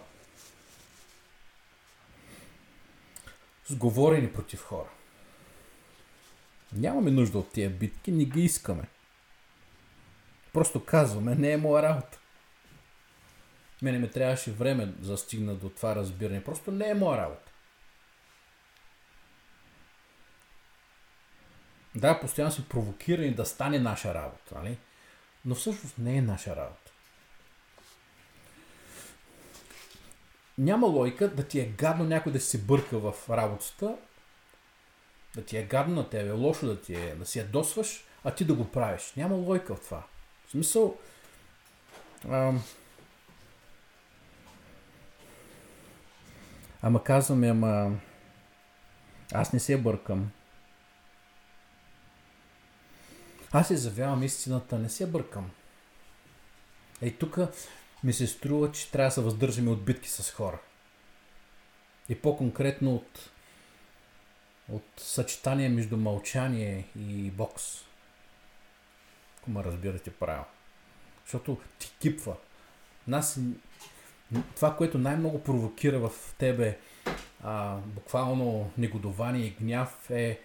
сговорени против хора. Нямаме нужда от тия битки, не ги искаме. Просто казваме: не е моя работа. Мене ме трябваше време да стигна до това разбиране. Просто не е моя работа. Да, постоянно си провокирани да стане наша работа, нали? Но всъщност не е наша работа. Няма логика да ти е гадно някой да се бърка в работата, да ти е гадно на тебе, лошо да си ядосваш, а ти да го правиш. Няма логика в това. В смисъл, казваме, аз не се бъркам. Аз изявявам истината, не се бъркам. Тук ми се струва, че трябва да се въздържаме от битки с хора. И по-конкретно от съчетание между мълчание и бокс. Ако ме разбирате правилно. Защото ти кипва. Това, което най-много провокира в тебе буквално негодование и гняв, е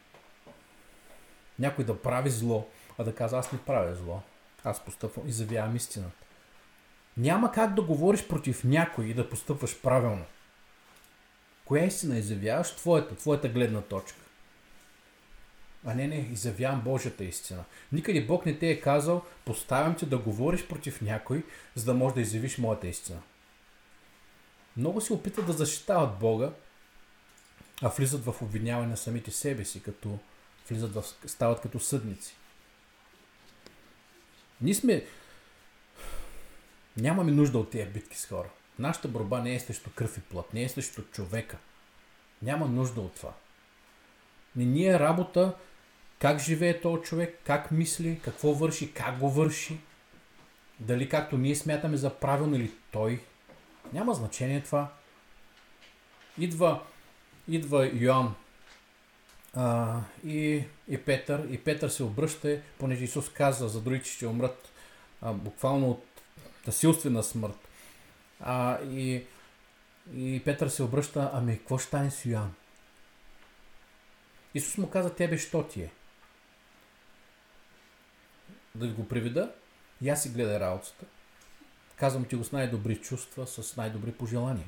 някой да прави зло, а да казва: аз не правя зло. Аз постъпвам и заявявам истината. Няма как да говориш против някой и да постъпваш правилно. Коя истина изявяваш? Твоята гледна точка. А не, изявявам Божията истина. Никъде Бог не те е казал: поставям те да говориш против някой, за да можеш да изявиш моята истина. Много се опитват да защитават Бога, а влизат в обвиняване на самите себе си, като стават като съдници. Нямаме нужда от тези битки с хора. Нашата борба не е срещу кръв и плът, не е срещу човека. Няма нужда от това. Не ни е работа как живее този човек, как мисли, какво върши, как го върши. Дали както ние смятаме за правилно или той. Няма значение това. Идва Йоан и Петър. И Петър се обръща, понеже Исус каза за другите, че ще умрат буквално от насилствена смърт. И Петър се обръща: какво ще стане с Йоан? Исус му каза: тебе що ти е? Да ви го приведа? И аз си гледай работата. Казвам ти го с най-добри чувства, с най-добри пожелания.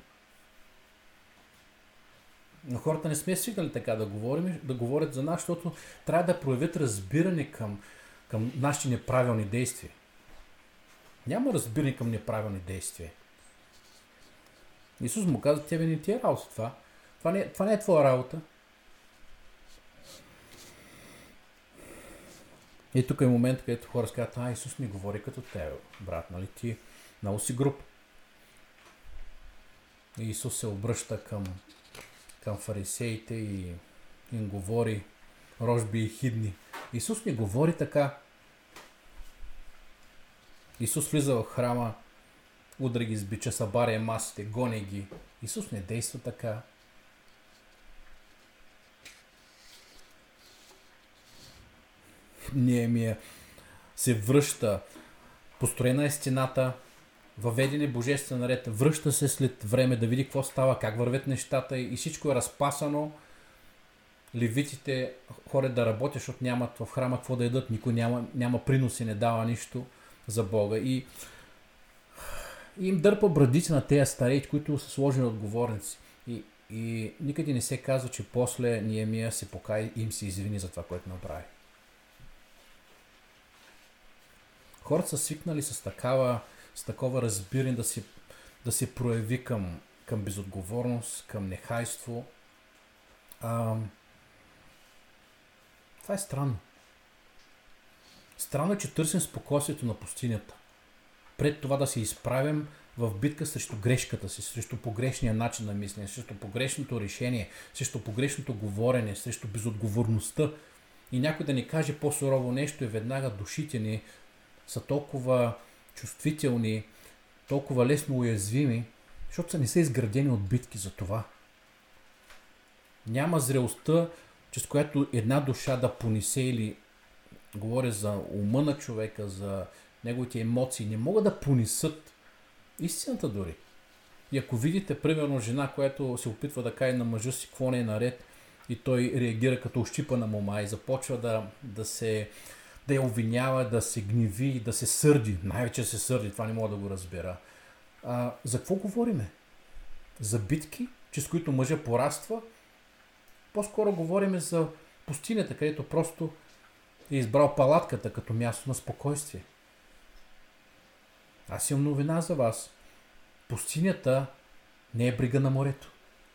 Но хората не сме свикнали така да говорят за нас, защото трябва да проявят разбиране към нашите неправилни действия. Няма разбиране към неправилни действия. Исус му каза, тебе не ти е работа това. Това не е твоя работа. И тук е момент, където хора казват, Исус ми говори като тебе, брат, нали ти много си груб. И Исус се обръща към фарисеите и им говори рожби и хидни. Исус не говори така. Исус влиза в храма, удра ги с бича, събаря масите, гони ги. Исус не действа така. Неемия се връща, построена е стената, въведен е божествен ред, връща се след време да види какво става, как вървят нещата и всичко е разпасано. Левитите ходят да работят, защото нямат в храма какво да ядат, никой няма принос и не дава нищо за Бога. И им дърпа брадите на тези старейки, които са сложени отговорници. И никъде не се казва, че после Неемия се покай и им се извини за това, което направи. Хората са свикнали с такова разбиране да се прояви към безотговорност, към нехайство. Това е странно. Странно е, че търсим спокойствието на пустинята. Пред това да се изправим в битка срещу грешката си, срещу погрешния начин на мислене, срещу погрешното решение, срещу погрешното говорене, срещу безотговорността. И някой да ни каже по-сурово нещо и веднага душите ни са толкова чувствителни, толкова лесно уязвими, защото не са изградени от битки за това. Няма зрелостта, чрез която една душа да понесе или говоря за ума на човека, за неговите емоции, не могат да понесат истината дори. И ако видите, примерно, жена, която се опитва да каже на мъжа си какво не е наред и той реагира като ощипана мома и започва да я обвинява, да се гневи, да се сърди. Най-вече се сърди, това не мога да го разбера. За какво говориме? За битки, чрез които мъжа пораства? По-скоро говориме за пустинята, където просто е избрал палатката като място на спокойствие. Аз имам новина за вас. Пустинята не е брега на морето.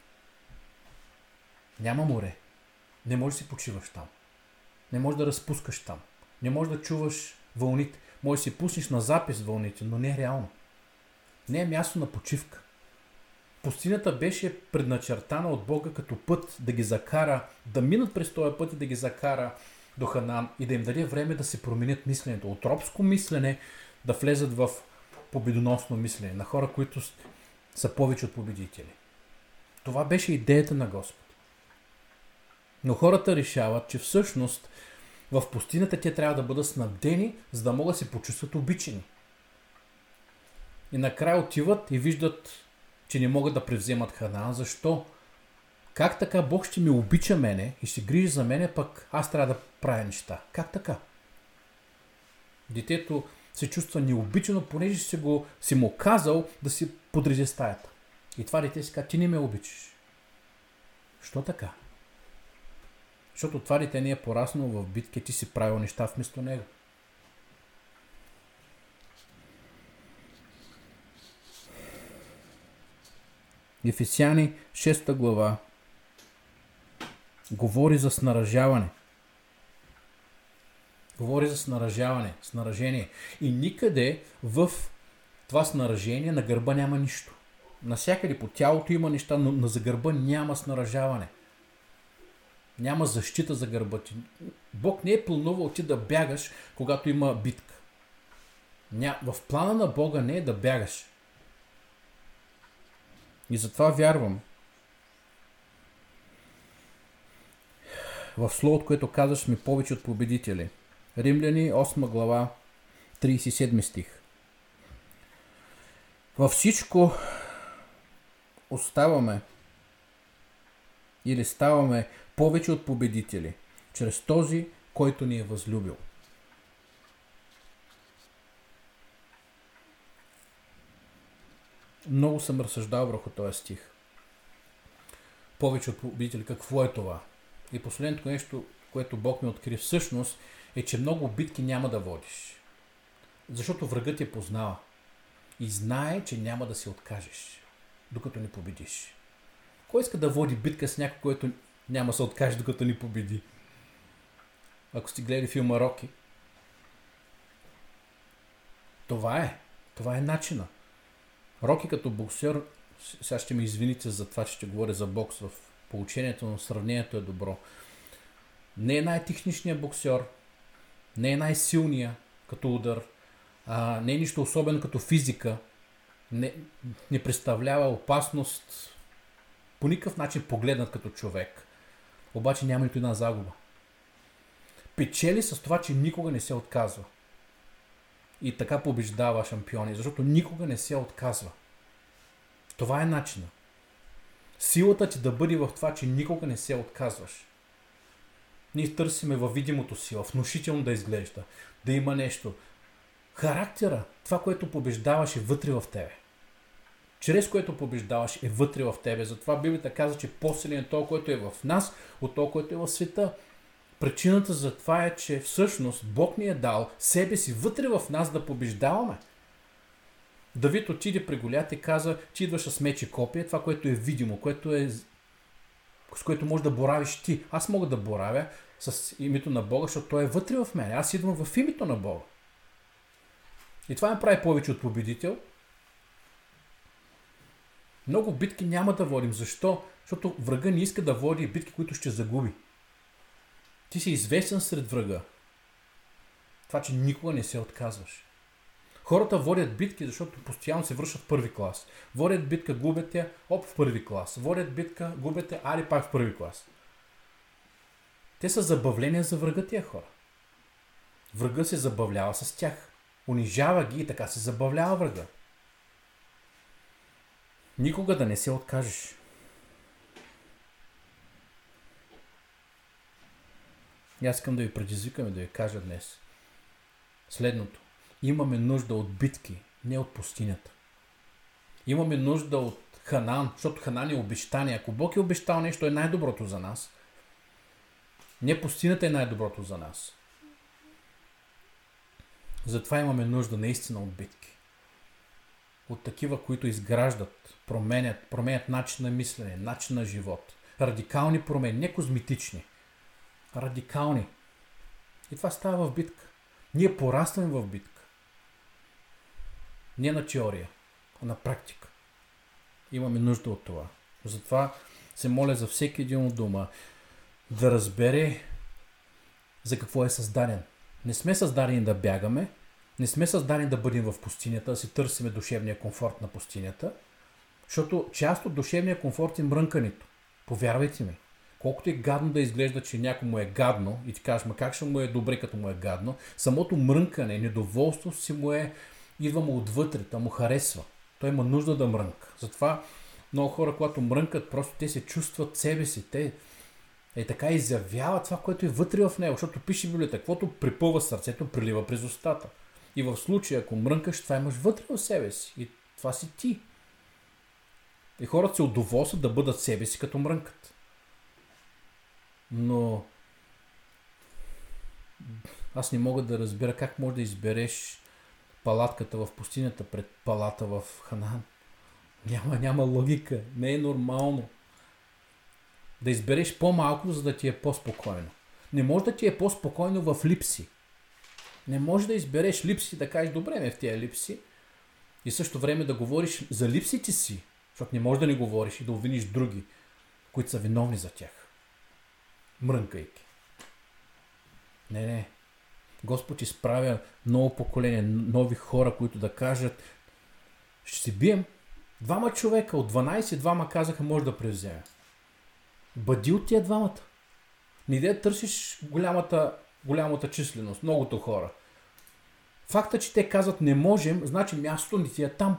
Няма море. Не можеш да си почиваш там. Не можеш да разпускаш там. Не можеш да чуваш вълните. Може да си пуснеш на запис вълните, но не е реално. Не е място на почивка. Пустинята беше предначертана от Бога като път да ги закара, да минат през този път и да ги закара до Ханаан и да им даде време да се променят мисленето. От робско мислене да влезат в победоносно мислене на хора, които са повече от победители. Това беше идеята на Господ. Но хората решават, че всъщност в пустинята те трябва да бъдат снабдени, за да могат да се почувстват обичани. И накрая отиват и виждат, че не могат да превземат Ханаан. Защо? Как така Бог ще ме обича мене и ще грижи за мене, пък аз трябва да правя неща? Как така? Детето се чувства необичано, понеже си му казал да си подреди стаята. И това дете си казва, ти не ме обичаш. Що така? Защото това дете не е пораснало в битки, ти си правил неща вместо него. Ефесяни 6 глава говори за снаражаване. Говори за снаражение. И никъде в това снаражение на гърба няма нищо. Насякъде по тялото има неща, но за гърба няма снаражаване. Няма защита за гърба ти. Бог не е планувал ти да бягаш, когато има битка. В плана на Бога не е да бягаш. И затова вярвам в словото, което казваш, сме повече от победители. Римляни 8 глава 37 стих. Във всичко оставаме или ставаме повече от победители, чрез този, който ни е възлюбил. Много съм разсъждал върху този стих. Повече от победители, какво е това? И последното нещо, което Бог ми откри всъщност, е, че много битки няма да водиш. Защото врагът я познава. И знае, че няма да се откажеш, докато не победиш. Кой иска да води битка с някой, който няма да се откаже, докато ни победи? Ако сте гледали филма Роки, това е. Това е начина. Роки като боксер, сега ще ме извините за това, че ще говоря за бокс в получението, но сравнението е добро. Не е най-техничният боксер, не е най-силният като удар, не е нищо особено като физика, не представлява опасност по никакъв начин погледнат като човек. Обаче няма нито една загуба. Печели с това, че никога не се отказва. И така побеждава шампиони, защото никога не се отказва. Това е начина. Силата ти да бъде в това, че никога не се отказваш. Ние търсиме във видимото сила, внушително да изглежда, да има нещо. Характера, това, което побеждаваш е вътре в тебе. Чрез което побеждаваш е вътре в тебе. Затова Библията казва, че по-силен е това, което е в нас, от това, което е в света. Причината за това е, че всъщност Бог ни е дал себе си вътре в нас да побеждаваме. Давид отиде при Голиат и каза, че идваш с меч и копие, това, което е видимо, с което можеш да боравиш ти. Аз мога да боравя с името на Бога, защото той е вътре в мен. Аз идвам в името на Бога. И това ме прави повече от победител. Много битки няма да водим. Защо? Защото врага не иска да води битки, които ще загуби. Ти си известен сред врага. Това, че никога не се отказваш. Хората водят битки, защото постоянно се връщат в първи клас. Водят битка, губят я, в първи клас. Водят битка, губят я, али пак в първи клас. Те са забавления за врага тия хора. Врага се забавлява с тях. Унижава ги и така се забавлява врага. Никога да не се откажеш. И аз искам да ви предизвикам и да ви кажа днес следното. Имаме нужда от битки, не от пустинята. Имаме нужда от Ханан, защото Ханан е обещание. Ако Бог е обещал нещо, е най-доброто за нас. Не пустинята е най-доброто за нас. Затова имаме нужда наистина от битки. От такива, които изграждат, променят начин на мислене, начин на живот. Радикални промени, не козметични. Радикални. И това става в битка. Ние порастваме в битка. Не на теория, а на практика. Имаме нужда от това. Затова се моля за всеки един от дома да разбере за какво е създаден. Не сме създадени да бягаме, не сме създадени да бъдем в пустинята, да си търсиме душевния комфорт на пустинята, защото част от душевния комфорт е мрънкането. Повярвайте ми. Колкото е гадно да изглежда, че някому е гадно и ти кажеш, как ще му е добре, като му е гадно, самото мрънкане, недоволство си му идва му отвътре, та му харесва. Той има нужда да мрънка. Затова много хора, когато мрънкат, просто те се чувстват себе си. Те така изявяват това, което е вътре в него, защото пише в Библията, каквото припълва сърцето, прилива през устата. И в случая, ако мрънкаш, това имаш вътре в себе си. И това си ти. И хората се удоволстват да бъдат себе си, като мрънкат. Но аз не мога да разбера как може да избереш палатката в пустинята пред палата в Ханан. Няма логика. Не е нормално. Да избереш по-малко, за да ти е по-спокойно. Не може да ти е по-спокойно в липси. Не може да избереш липси, да кажеш, добре ме в тия липси и също време да говориш за липсите си, защото не можеш да не говориш и да обвиниш други, които са виновни за тях. Мрънкайки. Не. Господ изправя ново поколение, нови хора, които да кажат, ще се бием. 2 човека от 12 казаха, може да превземе. Бъди от тия 2. Не да търсиш голямата численост, многото хора. Факта, че те казват не можем, значи мястото ни ти е там.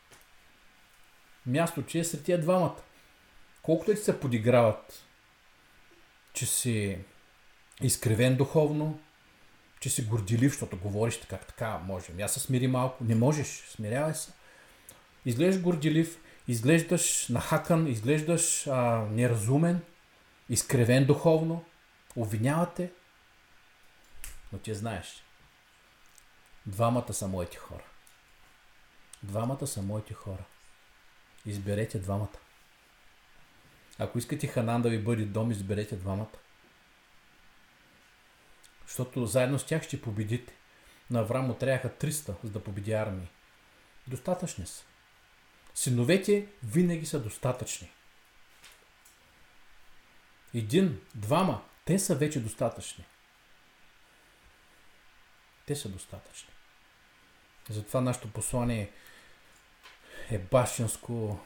Място, че е сред тия 2. Колкото ти се подиграват, че си изкривен духовно, че си горделив, защото говориш така можем. Я се смири малко. Не можеш, смирявай се. Изглеждаш горделив, изглеждаш нахакан, изглеждаш неразумен, изкривен духовно, обвинявате, но ти знаеш. Двамата са моите хора. Двамата са моите хора. Изберете двамата. Ако искате Ханан да ви бъде дом, изберете двамата. Защото заедно с тях ще победите. На Аврам му трябваха 300, за да победи армии. Достатъчни са. Синовете винаги са достатъчни. Един, двама, те са вече достатъчни. Те са достатъчни. Затова нашето послание е бащинско,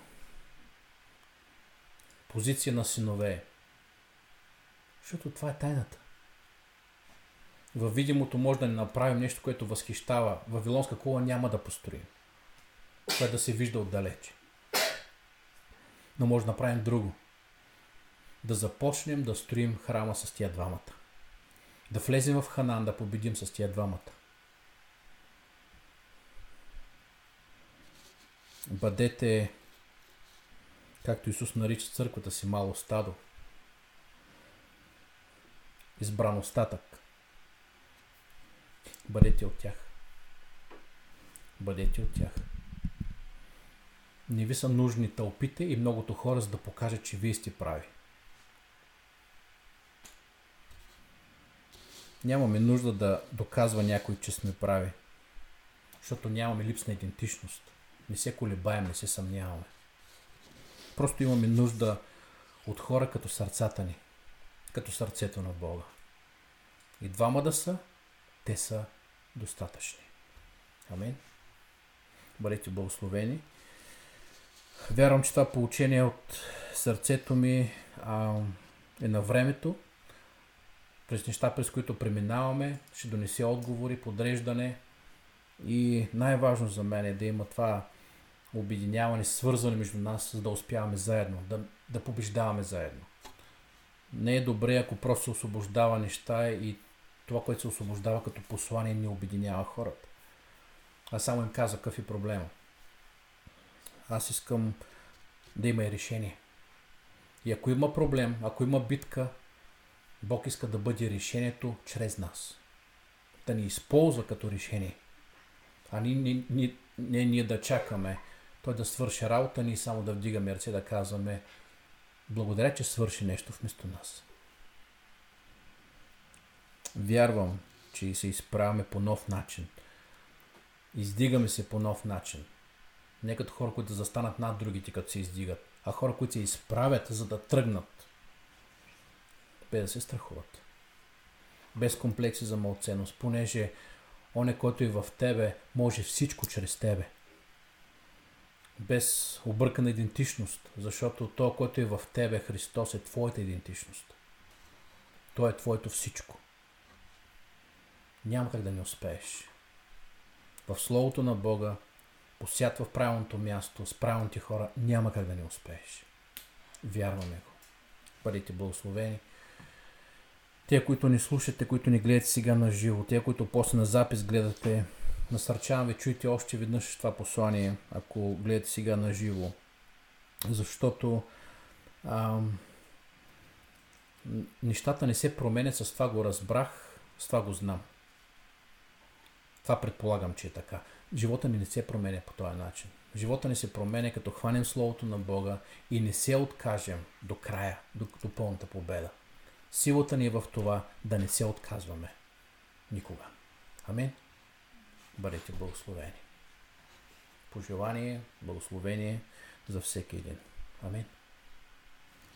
позиция на синове. Защото това е тайната. Във видимото може да не направим нещо, което възхищава. Вавилонска кула няма да построим. Това е да се вижда отдалече. Но може да направим друго. Да започнем да строим храма с тия двамата. Да влезем в Ханан, да победим с тия двамата. Бъдете, както Исус нарича църквата си, мало стадо. Избран остатък. Бъдете от тях. Бъдете от тях. Не ви са нужни тълпите и многото хора, за да покажат, че вие сте прави. Нямаме нужда да доказва някой, че сме прави. Защото нямаме липсна идентичност. Не се колебаем, не се съмняваме. Просто имаме нужда от хора като сърцата ни. Като сърцето на Бога. И двама да са, те са достатъчни. Амин. Бъдете благословени. Вярвам, че това поучение от сърцето ми е на времето. През неща, през които преминаваме, ще донесе отговори, подреждане. И най-важно за мен е да има това обединяване, свързване между нас, за да успяваме заедно, да побеждаваме заедно. Не е добре, ако просто се освобождава неща и това, което се освобождава като послание, не обединява хората. Аз само им каза какъв е проблема. Аз искам да има и решение. И ако има проблем, ако има битка, Бог иска да бъде решението чрез нас. Да ни използва като решение. А не ние да чакаме Той да свърши работа, ние само да вдигаме ръце, да казваме благодаря, че свърши нещо вместо нас. Вярвам, че се изправяме по нов начин. Издигаме се по нов начин. Не като хора, които застанат над другите, като се издигат, а хора, които се изправят, за да тръгнат. Без да се страхуват. Без комплекси за малценност, понеже оне, който е в тебе, може всичко чрез тебе. Без объркана идентичност, защото то, който е в тебе, Христос, е твоята идентичност. Той е твоето всичко. Няма как да не успееш. В Словото на Бога, посят в правилното място, с правилните хора, няма как да не успееш. Вярваме го. Бъдете благословени. Те, които ни слушате, които ни гледате сега на живо, те, които после на запис гледате, насърчавам ви, чуйте още веднъж това послание, ако гледате сега на живо. Защото нещата не се променят, с това го разбрах, с това го знам. Това предполагам, че е така. Живота ни не се променя по този начин. Живота ни се променя, като хванем Словото на Бога и не се откажем до края, до пълната победа. Силата ни е в това да не се отказваме. Никога. Амин. Бъдете благословени. Пожелание, благословение за всеки един. Амин.